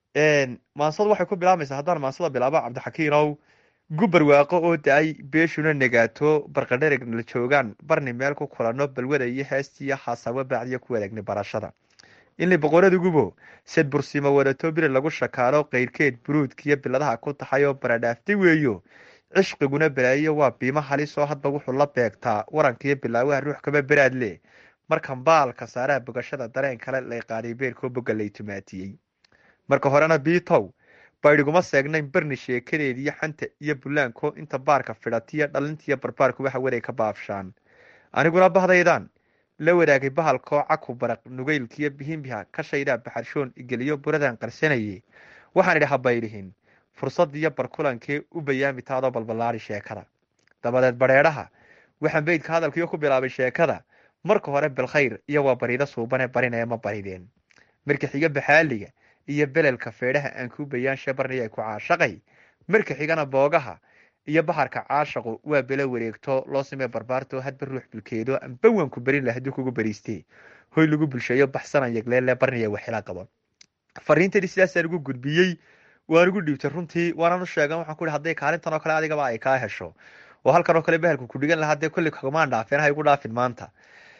J: maansadu waxay ku bilaabaysaa haddaan maansada bilaabo cabdixakiinow gubar waaqo oo da-ay beeshuna negaato barqadherigna la joogaan barni meel ku kulano balwada iyo heestiiyo haasaabo baacdiyo ku wadaagni barashada inlay boqorada gubo sad bursimo wadato biri lagu shakaalo qayrkeed buruudkiyo biladaha ku taxay oo baradhaaftay weeyo cishqiguna balaayiyo waa biimo halisoo hadba wuxuu la beegtaa warankiiyo bilaawaha ruux kaba beraad leh markan baalka saaraha bogashada dareen kale lay qaaday beerkoo boga lay tumaatiyey marka horena biitow baydhiguma seegnayn barni sheekadeediiyo xanta iyo bulaanko inta baarka fidhatiyo dhalintiiyo barbaarkuba hawaday ka baafshaan aniguna bahdaydan la wadaagay bahalkoo caku baraq nugaylkiyo bihinbiha ka shaydhaa baxarshoon igeliyo buradan qarsanayay waxaan idhi habaydhihin fursadiyo barkulankee u bayaami taadoo balballaari sheekada dabadeed badheedhaha waxaan beydka hadalkiyo ku bilaabay sheekada marka hore bilkhayr iyo waa bariida suubane barinaya ma barideen marka xiga baxaaliga iyo belelka feedhaha aan kuu bayaanshe barniya ku caashaqay marka xigana boogaha iyo baharka caashaqu waa belo wareegto loo samee barbaarto hadba ruux bilkeedo ambawanku berin lah hadduu kugu bariistee hoy lagu bulsheeyo baxsanan yagleelle barniya waxila qabo fariintadii sidaasaan ugu gudbiyey waan ugu dhiibtay runtii waananu sheegan waxaan ku ihi hadday kaalintan oo kale adigaba ay kaa hesho oo halkan oo kale behelku ku dhigan lahaa dee kolley kagumaan dhaafeen ha igu dhaafin maanta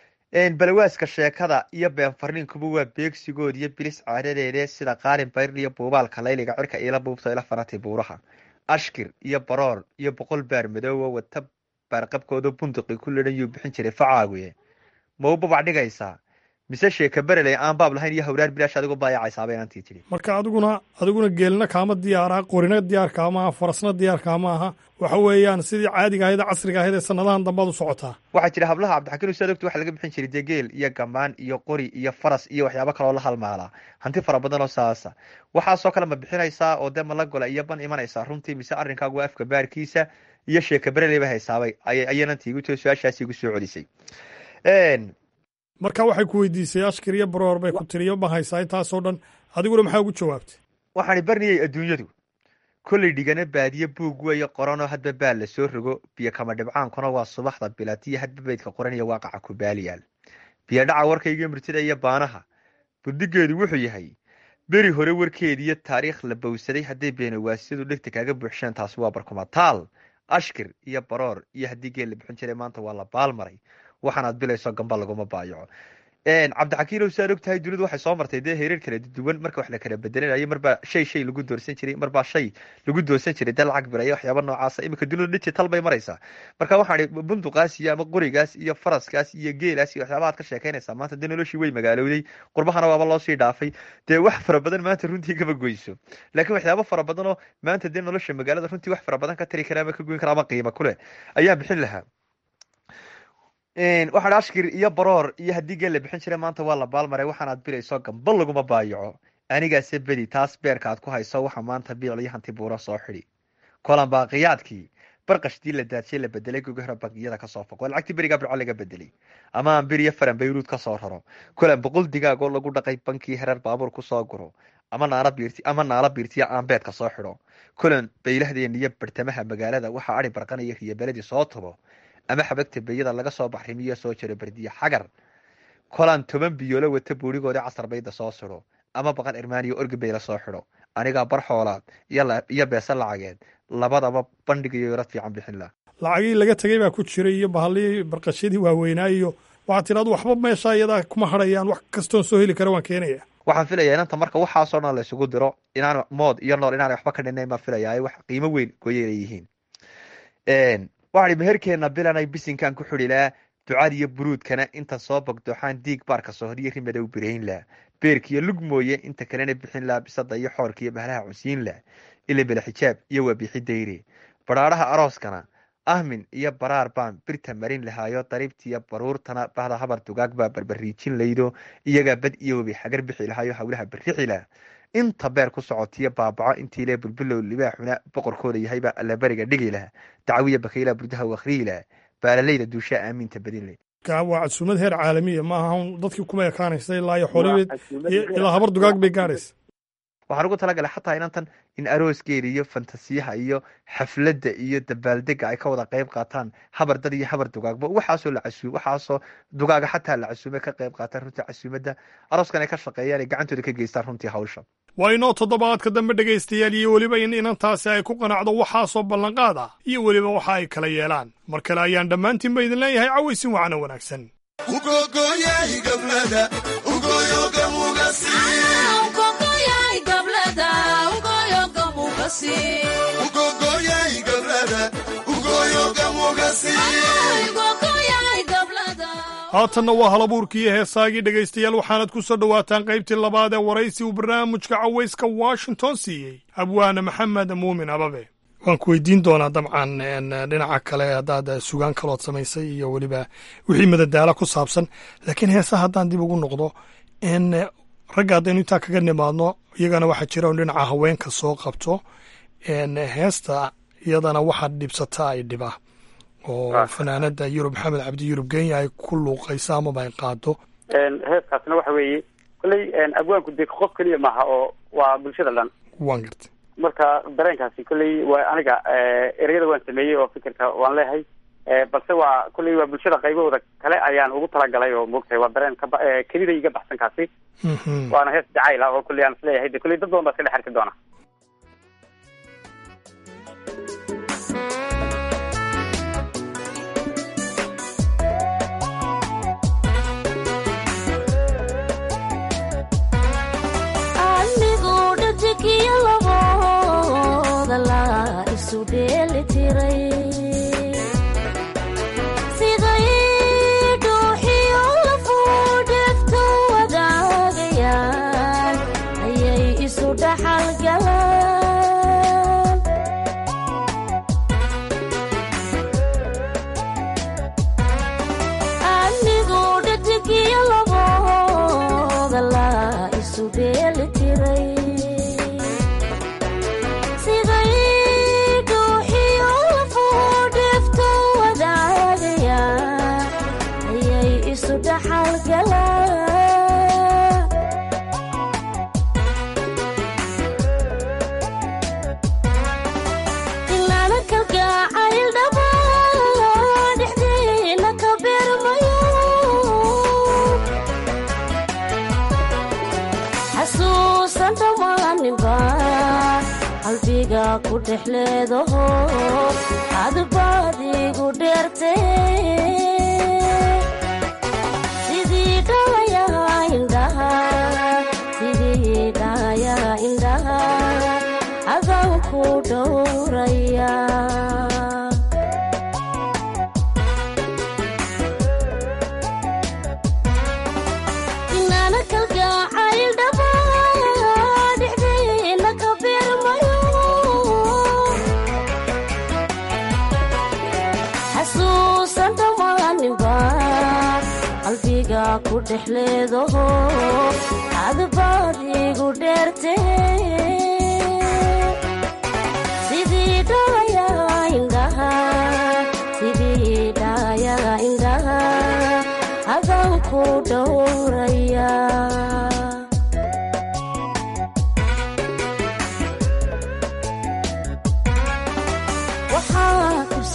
J: balawaaska sheekada iyo been farniinkuba waa beegsigood iyo bilis caadadeede sida qaarin bayr iyo buubaalka layliga cirka iila buubta ila fanatay buuraha ashkir iyo baroor iyo boqol baar madoowa wata baarqabkooda bunduqi ku lidhan yuu bixin jiray facaaguye ma u babac dhigaysaa mise sheeka bereley aan baab lahayn iyo hawraar bilaash adigu baayacaysaaba inantii tidhi
I: marka adiguna adiguna geelna kaama diyaara qorina diyaar kaama aha farasna diyaar kaama aha waxa weeyaan sidii caadiga ahayd casriga ahayd ee sanadahan dambaad u socotaa
J: waxaa jira hablaha cabdixakiin usaad ogta waxa laga bixin jiray dee geel iyo gamaan iyo qori iyo faras iyo waxyaabo kaleoo la halmaalaa hanti fara badan oo saasa waxaasoo kale ma bixinaysaa oo dee malagola iyo ban imanaysaa runtii mise arrinkaagu afka baarkiisa iyo sheeka bereleyba haysaabay ayananti igu too su-aashaasi igu soo celisay
I: marka waxay ku weydiisay ashkir iyo baroor bay ku tiriyo ma haysaa intaasoo dhan adiguna maxaa ugu jawaabtay
J: waxaani barniyey adduunyadu kolley dhigana baadiye buug weeye qoranoo hadba baal la soo rogo biyo kama dhibcaankuna waa subaxda bilatiyo hadba beydka qoran iyo waaqaca ku baaliyaal biyo dhaca warkaygiyo murtida iyo baanaha buddigeedu wuxuu yahay beri hore warkeediiyo taariikh la bowsaday hadday beenawaasyadu dhegta kaaga buuxsheen taasi waa barkumataal ashkir iyo baroor iyo haddii geel la bixin jiray maanta waa la baalmaray waxaanaad bilayso gamba laguma baayaco cabdixakiinow saad og tahay dunidu waxay soo martay dee hereer kala duwan marka wax la kala bedelanayo marbaa shay shay lagu doorsan jiray marbaa shay lagu doorsan jiray dee lacag biraya waxyaaba noocaasa iminka dunidu digital bay maraysaa marka waxaan ihi bunduqaas iyo ama qorigaas iyo faraskaas iyo geelaas iyo waxyaabahaad ka sheekaynaysaa maanta dee noloshii way magaalowday qurbahana waaba loo sii dhaafay dee wax fara badan maanta runtii kama goyso laakiin waxyaaba fara badan oo maanta dee nolosha magaalada runtii wax fara badan ka tari kara ama ka goyn kara ama qiimo kuleh ayaan bixin lahaa waxaan ashkir iyo baroor iyo haddii geel la bixin jiray maanta waa la baalmaray waxaanaad bilayso gamba laguma baayaco anigaase bedi taas beerka aad ku hayso waxa maanta biicliyo hanti buuro soo xidhi kolan baaqiyaadkii barqashdii la daadshay la bedelay gogi hore bangiyada kasoo foq waa lacagtii berigaa burco laga bedelay ama aan beriyo faran bayruud kasoo raro kulan boqol digaagoo lagu dhaqay bankii hereer baabuur kusoo guro ama naala biirti ama naala biirtiya aan beedka soo xidho kulan baylahdeen iyo bartamaha magaalada waxaa ari barqanaya riyo beledii soo tubo ama xabagta beeyada laga soo baxrimiyo soo jiro bardiya xagar kulan toban biyoolo wata buurigoodii casar bayda soo siro ama baqan irmaaniyo orgi bay la soo xidho anigaa bar xoolaad iyo beesa lacageed labadaba bandhigayo yarad fiican bixin lah
I: lacagii laga tegay baa ku jiray iyo bahalii barqashadii waaweynaa iyo waxaad tiraad waxba meesha iyadaa kuma hadhayaan wax kastoon soo heli kara waan keenaya
J: waxaan filayaa inanta marka waxaasoo dhan la isugu diro inaan mood iyo nool inaanay waxba ka dhinayn baan filayaa wax qiimo weyn gooyay leeyihiin waxaa meherkeena bilanay bisinkan ku xidhi lahaa ducada iyo buruudkana inta soo bogdooxaan diig baarka sohoriyo rimadow birayn lah beerkiiyo lug mooye inta kalena bixin laha bisada iyo xoorka iyo bahalaha cunsiin lah ila bela xijaab iyo waa bixi dayre badhaadhaha arooskana ahmin iyo baraar baan birta marin lahaayo dariibtiiyo baruurtana bahda habar dugaag baa barbariijin laydo iyagaa bad iyo webi xagar bixi lahayo hawlaha barrixi lah inta beer ku socotiyo baabaco intii le bulbulow libaaxuna boqorkooda yahaybaa allabariga dhigi lah dacwiya bakayla burdaha wakhriyi lah baalalayda duushaa aaminta badin leh
I: waa casuumad heer caalamiya maaha dadkii kuma ekaanaysa ilaa iyo xoolibeed ilaa habar dugaag bay gaadhaysa
J: waxaan ugu talagalay xataa inantan in aroosgeeda iyo fantasiyaha iyo xafladda iyo dabaaldega ay ka wada qayb qaataan habar dad iyo habar dugaagba waxaasoo la casuum waxaasoo dugaaga xataa la casuume ka qayb qaataan runtii casuumadda arooskan ay ka shaqeeyaan ay gacantooda ka geystaan runtii hawsha
I: waa inoo toddobaadka dambe dhegaystayaal iyo weliba in inantaasi ay ku qanacdo waxaasoo ballanqaad ah iyo weliba waxa ay kala yeelaan mar kale ayaan dhammaantiinba idin leeyahay cawaysin wacana wanaagsan haatanna waa halabuurkiiyo heesaagii dhegaystayaal waxaanad ku soo dhowaataan qaybtii labaad ee waraysi uu barnaamijka cawayska washington siiyey abwaane maxamed muumin ababe waan ku weydiin doonaa dabcan dhinaca kale haddaad sugaan kalood samaysay iyo weliba wixii madadaala ku saabsan laakiin heesaha haddaan dib ugu noqdo n ragga haddaynu intaa kaga nimaadno iyagana waxaa jira un dhinaca haweenka soo qabto heesta iyadana waxaa dhibsata ay dhiba oo fanaanada yurub maxamed cabdi yurub kenya ay ku luuqayso amaba ay qaado
C: heeskaasna waxa weeye kolley abwaanku dee qof keliya maaha oo waa bulshada dhan
I: waan gartay
C: marka dareenkaasi kolley waa aniga ereyada waan sameeyey oo fikirka waan leehay balse waa kolley waa bulshada qaybahooda kale ayaan ugu talagalay oo moogtahay waa dareen kaba kelida iga baxsan kaasi waana hees jacayl ah oo kolley aan isleeyahay de kolley dad badan baa iska dhex arki doona
K: sidii dhalaya indhaha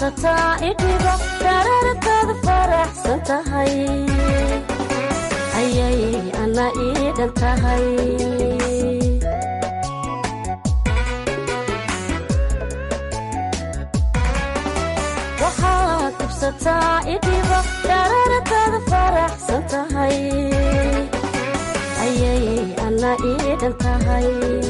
K: tibsataa idhiba darartaada faraxsan tahay ayay ana iidhan tahay waxaad tibsataa idhiba darartaada faraxsan tahay ayay ana iidhan tahay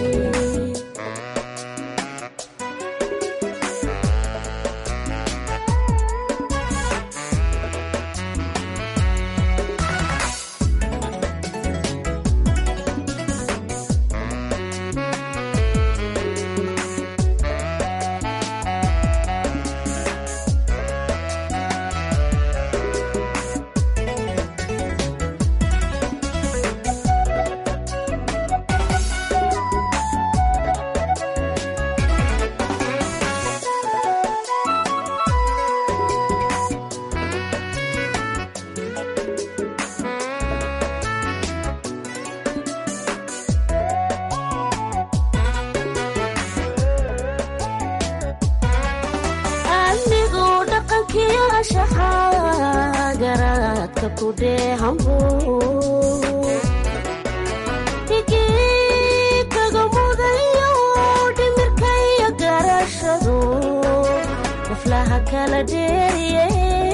K: igikaga mudayo dhimirkaya garashadu qoflaha kala dheeriye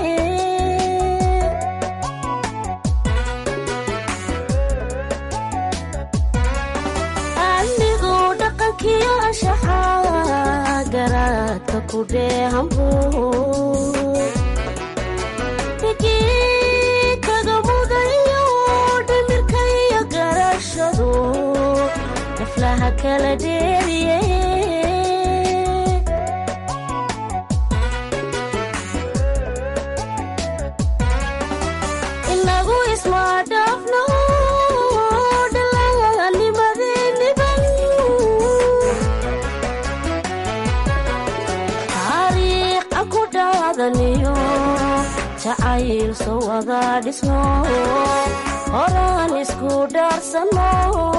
K: anigu dhaqankiyo ashaxa garaadka ku dheehanbu qoflaha kala dheeriye inagu isma dhaafno dhalanimadeeniban taariikh aan ku dhaadaniyo jacayl soo wada dhisno horaan isku dhaarsano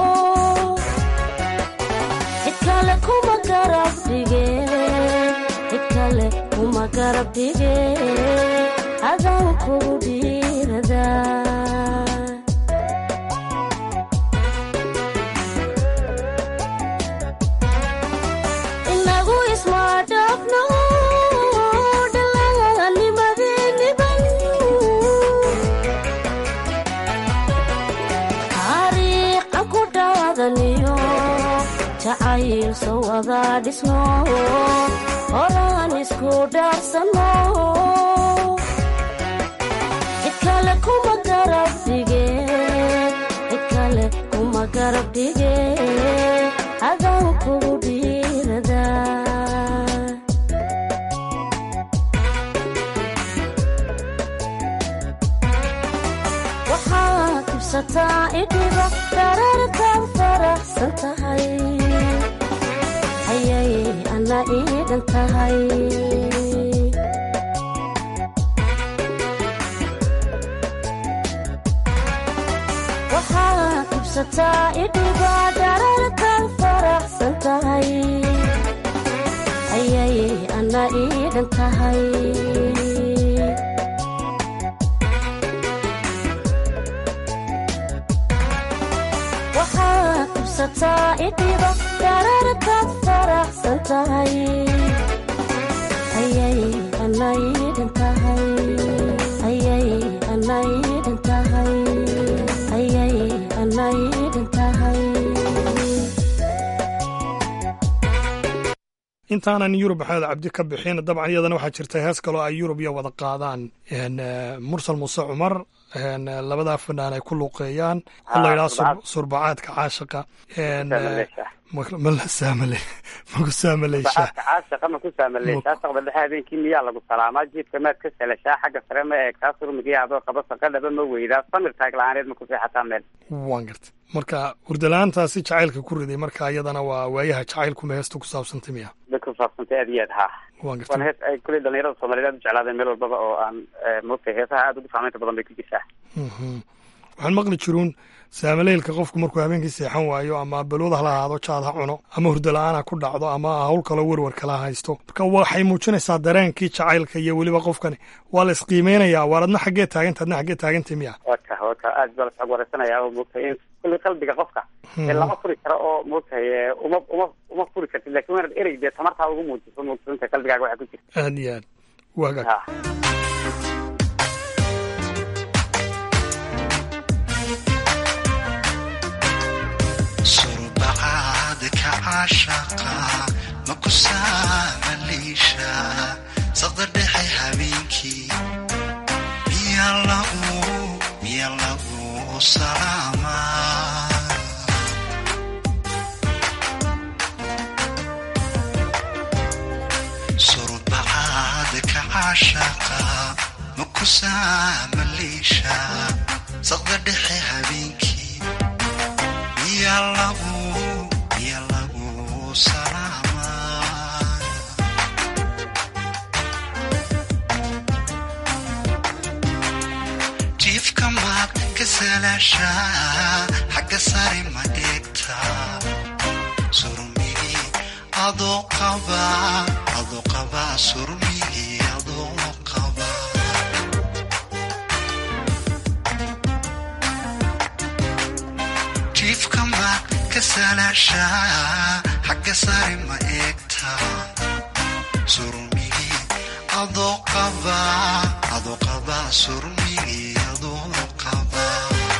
K: idkale kuma garab dhige idkale kuma garab dhige adaan kugu dhiirada inagu isma dhaafno dhalanimadeeniban taariikh aan ku dhaadaniyo jacayl soo wada dhisno horaan isku dhaarsano idkale kuma garab dhige idkale kuma garab dhige adaan kugu dhiirada waxaad tibsataa idhiba darartaad faraxsan tahay ayay ana iidhan tahay waxaad tibsataa idhiba darartaad faraxsan tahay ayay ana iidhan tahay waxaad tibsataa idhiba darartaad faraxsan tahay ayay ana iidhan tahay ayay ana iidhan tahay ayay ana iidhan tahay
I: intaanan yurub maxamed cabdi ka bixin dabcan iyadana waxaa jirta hees kaloo ay yurub iyo wada qaadaan mursal muuse cumar labadaa fanaan ay ku luuqeeyaan oo la yidhaha surbacaadka caashiqa malasaamale makusaamaleysha
C: caashiqa makusaamaleysha saqda dhexe habeenkii miyaa lagu salaamaa jiifka maad ka selashaa xagga sare ma eegtaa surmigiya adoo qaba saqadhaba ma weydaa samir taagla-aaneed ma ku seexataa meel
I: waan garta marka hurdalaantaasi jacaylka ku riday marka iyadana waa waayaha jacaylkuma heesta ku saabsantay miya
C: bay ku saabsantay aad iyo aad haa waana hees ay kuley dhalinyarada soomaliyeed aad u jeclaadeen meel walbaba oo aan moogtay heesaha aad ugu saamaynta badan bay ku jirtaa
I: waxaan maqli jiruun saamaleylka qofku markuu habeenkii seexan waayo ama balwada hala ahaado jaad ha cuno ama hurdo la-aan ha ku dhacdo ama hawl kaloo werwer kala haysto marka waxay muujinaysaa dareenkii jacaylka iyo weliba qofkani waa la isqiimeynayaa waar adna xaggee taaganta adna xaggee taagantay miya
C: waka waka aad baa lasag wareysanaya oo moogtahay in kulli qalbiga qofka ee lama furi karo oo moogtahay uma uma uma furi kartid laakiin waanad erey dee tamartaa ugu muujiso moogtahay qalbigaaga waxaa ku jirta
I: aad iyo aad waagaag
L: عاشقا مكسام ليشا صدر دحي حبينكي يالله يالله سلاما صرت بعادك عاشقا مكسام ليشا صدر دحي حبينكي يالله كسلاشا حق صاري ما ديكتا سرمي أضو قبا أضو قبا سرمي أضو قبا جيف كما كسلاشا حق صاري ما ديكتا سرمي أضو قبا أضو قبا سرمي أضو قبا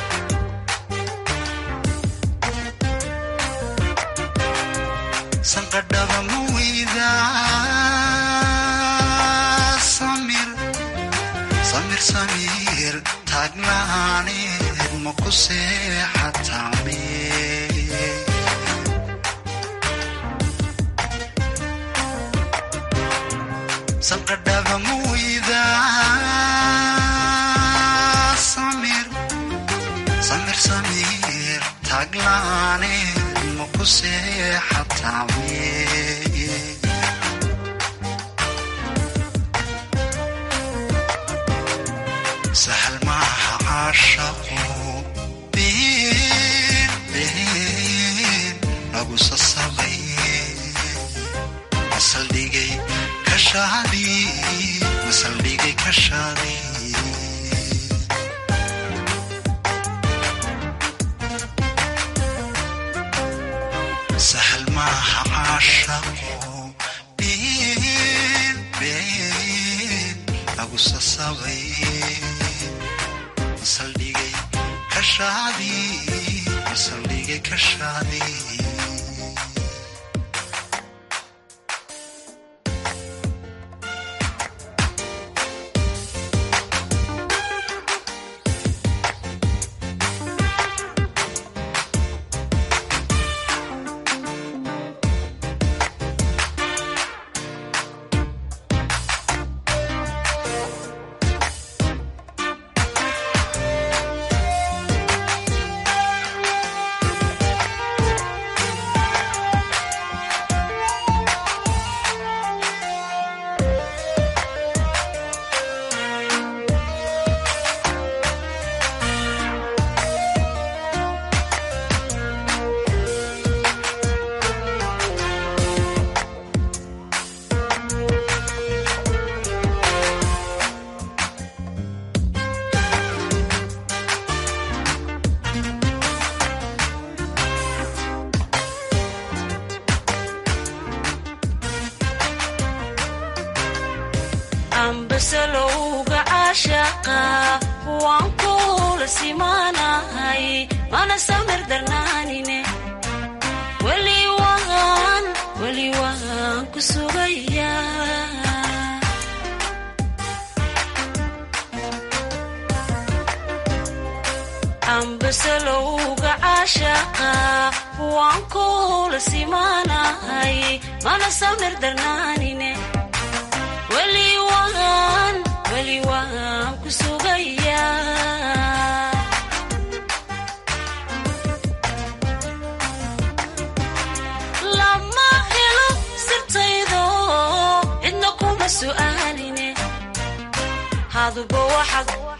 L: سنقدر مويدا سمير سمير سمير تاجلاني مكوسي حتامي سنقدر مويدا سمير سمير سمير تاجلاني مكوسي حتامي سهل معها عاشقو بين بين نقص الصغير مسل ديجي كشادي مسل ديجي كشادي سهل معها عاشقو بين بين نقص الصغير مسل ديجي كشادي مسل ديجي كشادي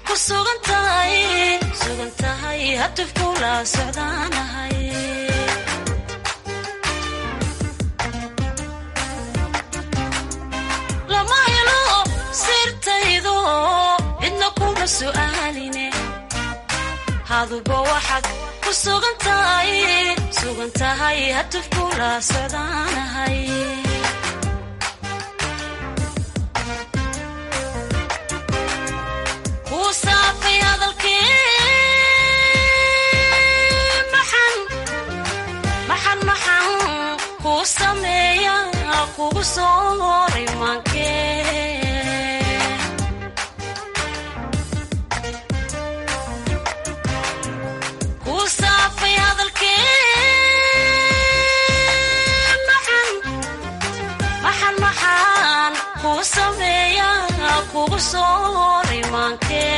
K: ku sugan tahay sugan tahay hadafku la socdaanahay lama helo sirtaydo cidna kuma su'aaline haduba waxaad ku sugan tahay sugan tahay hadafku la socdaanahay وصافي هذا الكيم محن محن محن وسميا وصوري مانكي وصافي هذا الكيم محن محن محن وسميا وصوري مانكي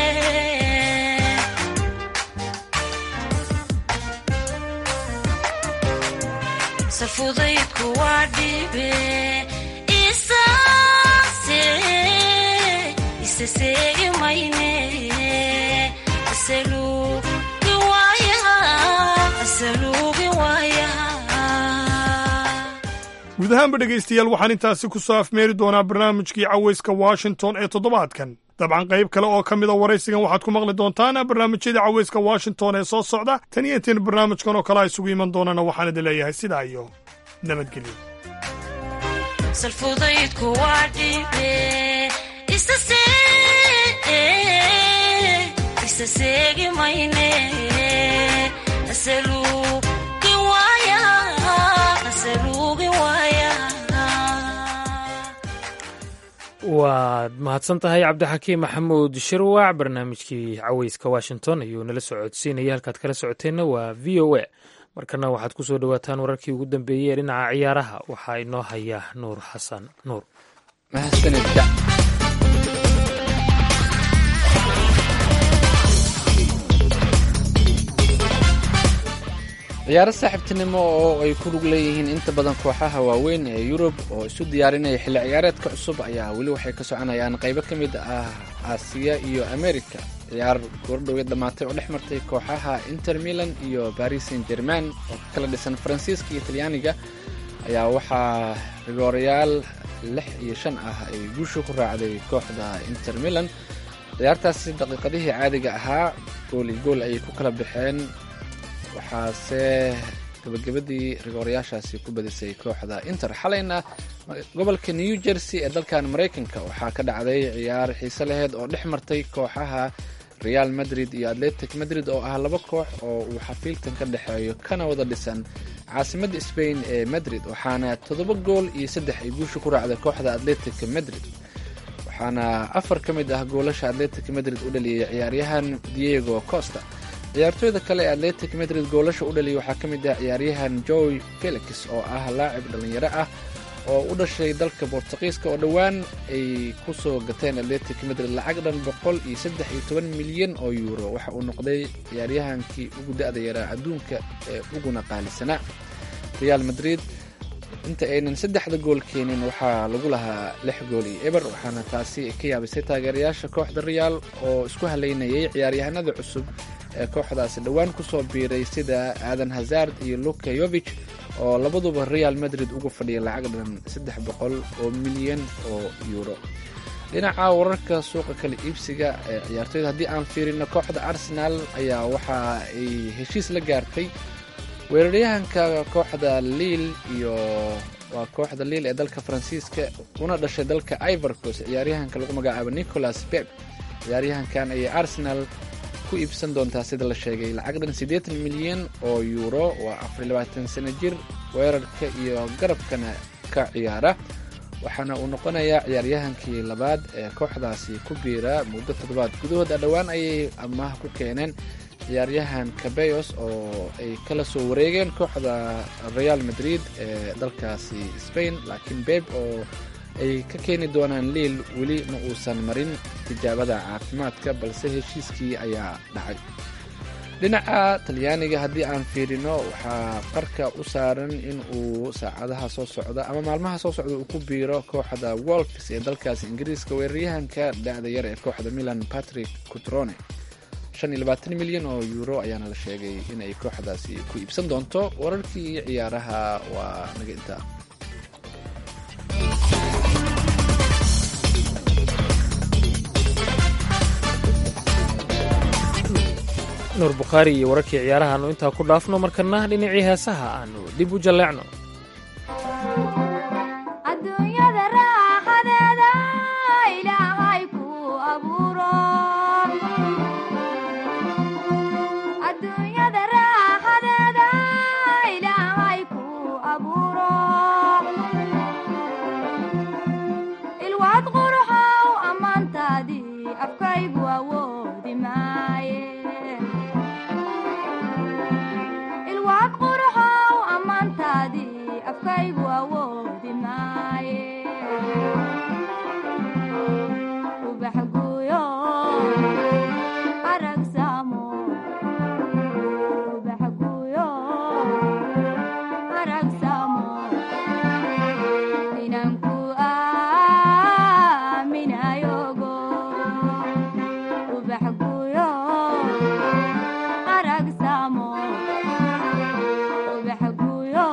K: سفوضيك وعديبي إساسي إساسي مايني أسألو قوايا أسألو قوايا
I: guud ahaanba dhegaystayaal waxaan intaasi ku soo afmeeri doonaa barnaamijkii cawayska washington ee toddobaadkan dabcan qayb kale oo ka mida waraysigan waxaad ku maqli doontaan barnaamijyada cawayska washington ee soo socda tan iyo intiin barnaamijkan oo kale a isugu iman doonana waxaan idin leeyahay sidaa iyo nabadgelyo
K: salfudaydku waa dhiibe isaseegi mayne asaluugi waaya asaluugi waaya
A: waad mahadsan tahay cabdixakiim maxamuud shirwac barnaamijkii cawayska washington ayuu nala socodsiinaya halkaad kala socoteenna waa v o a markana waxaad ku soo dhowaataan wararkii ugu dambeeyey ee dhinaca ciyaaraha waxaa inoo haya nuur xasan nuur
B: ciyaaro saaxiibtinimo oo ay ku lug leeyihiin inta badan kooxaha waaweyn ee yurub oo isu diyaarinaya xilli ciyaareedka cusub ayaa weli waxay ka soconayaan qaybo ka mid ah aasiya iyo amerika ciyaar goordhoweed dhammaatay oo dhex martay kooxaha inter milan iyo baris saint german oo ka kala dhisan faransiiska iyo talyaaniga ayaa waxaa rigoorayaal lix iyo shan ah ay guusha ku raacday kooxda inter milan ciyaartaasi daqiiqadihii caadiga ahaa gool iyo gool ayay ku kala baxeen waxaase gabagabadii rigoorayaashaasi ku badisay kooxda inter xalayna gobolka new jersey ee dalkan maraykanka waxaa ka dhacday ciyaar xiise laheyd oo dhex martay kooxaha real madrid iyo atletic madrid oo ah laba koox oo uu xafiiltan ka dhexeeyo kana wada dhisan caasimadda spain ee madrid waxaana toddoba gool iyo saddex ay guusha ku raacday kooxda atletic madrid waxaana afar ka mid ah goolasha atletic madrid u dhaliyay ciyaaryahan diego costa ciyaartooyda kale ee atletic madrid goolasha u dhaliyay waxaa ka mid ah ciyaaryahan joy felix oo ah laacib dhallinyaro ah oo u dhashay dalka bortuqiiska oo dhowaan ay ku soo gateen atletic madrid lacag dhan boqol iyo saddex iyo toban milyan oo yuuro waxa uu noqday ciyaaryahankii ugu da-da yaraa adduunka ee uguna qaalisanaa real madrid inta aynan saddexda gool keenin waxaa lagu lahaa lix gool iyo eber waxaana taasi ka yaabisay taageerayaasha kooxda real oo isku halaynayay ciyaaryahanada cusub ee kooxdaasi dhowaan ku soo biiray sida aadan hazard iyo luka yovich oo labaduba real madrid uga fadhiya lacag dhan saddex boqol oo milyan oo yuuro dhinaca wararka suuqa kala iibsiga ee ciyaartooyda haddii aan fiirino kooxda arsenal ayaa waxa ay heshiis la gaartay weeraryahanka kooxda liil iyo waa kooxda liil ee dalka faransiiska una dhashay dalka ivorcos ciyaaryahanka lagu magacaabo nicolas pep ciyaaryahankan ayay arsenal ku iibsan doontaa sida la sheegay lacag dhan siddeetan milyan oo yuuro waa afar iyo labaatan sano jir weerarka iyo garabkana ka ciyaara waxaana uu noqonayaa ciyaaryahankii labaad ee kooxdaasi ku biira muddo toddobaad gudahooda dhowaan ayay amaah ku keeneen ciyaaryahan cabeyos oo ay kala soo wareegeen kooxda real madrid ee dalkaasi spain laakiin beb oo ay ka keeni doonaan liil weli ma uusan marin tijaabada caafimaadka balse heshiiskii ayaa dhacay dhinaca talyaaniga haddii aan fiirino waxaa qarka u saaran in uu saacadaha soo socda ama maalmaha soo socda uu ku biiro kooxda wolfs ee dalkaasi ingiriiska weeraryahanka da-da yar ee kooxda milan patrick cutrone shan iyo labaatan milyan oo euro ayaana la sheegay inay kooxdaasi ku iibsan doonto. wararkii ciyaaraha waa naga intaa.
A: nuur bukhaari iyo wararkii ciyaaraha aanu intaa ku dhaafno, markana dhinacii heesaha aanu dib u jalleecno.
M: adduunyada raaxadeeda ilaahay ku abuuro, adduunyada raaxadeeda ilaahay ku abuuro, ilwaad quruxow ammaantaadii afkaygu awoodi maaye, afkaygu awoodi maaye, ubax guyo arag saamo, ubax guyo arag saamo, inaan ku aaminayogo, ubax guyo arag saamo, ubax guyo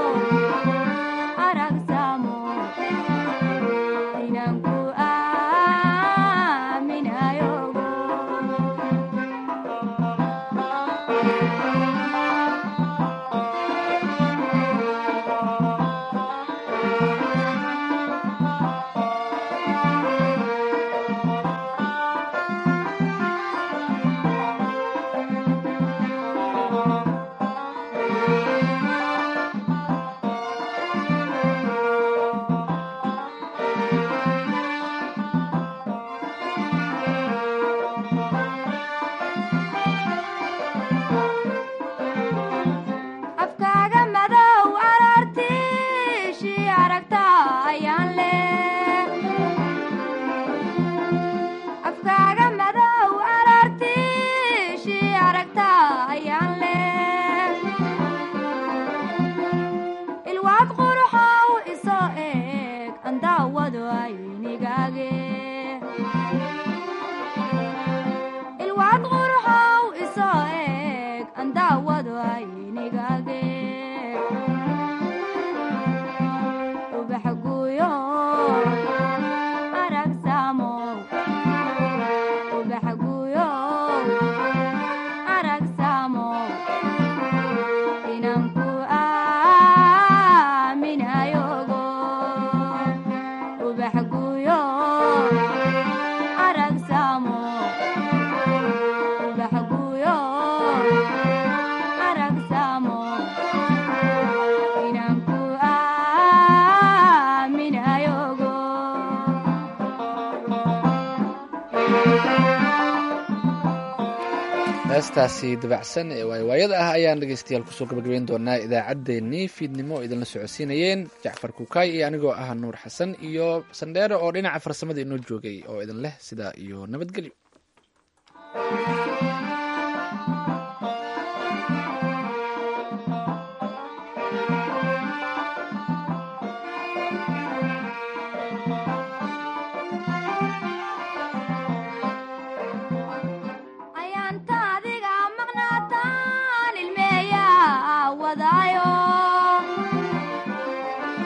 B: heestaasi dabacsan ee waaywaayada ah ayaan dhegaystayaal kusoo gabagabeyn doonaa idaacaddeenii fiidnimo oo idinla socodsiinayeen jacfar kukaay iyo anigoo ah nuur xasan iyo sandheere oo dhinaca farsamada inoo joogay oo idin leh sidaa iyo nabadgelyo.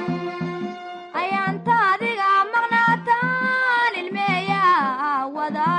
M: ayaanta adiga maqnaataan ilmeeya wada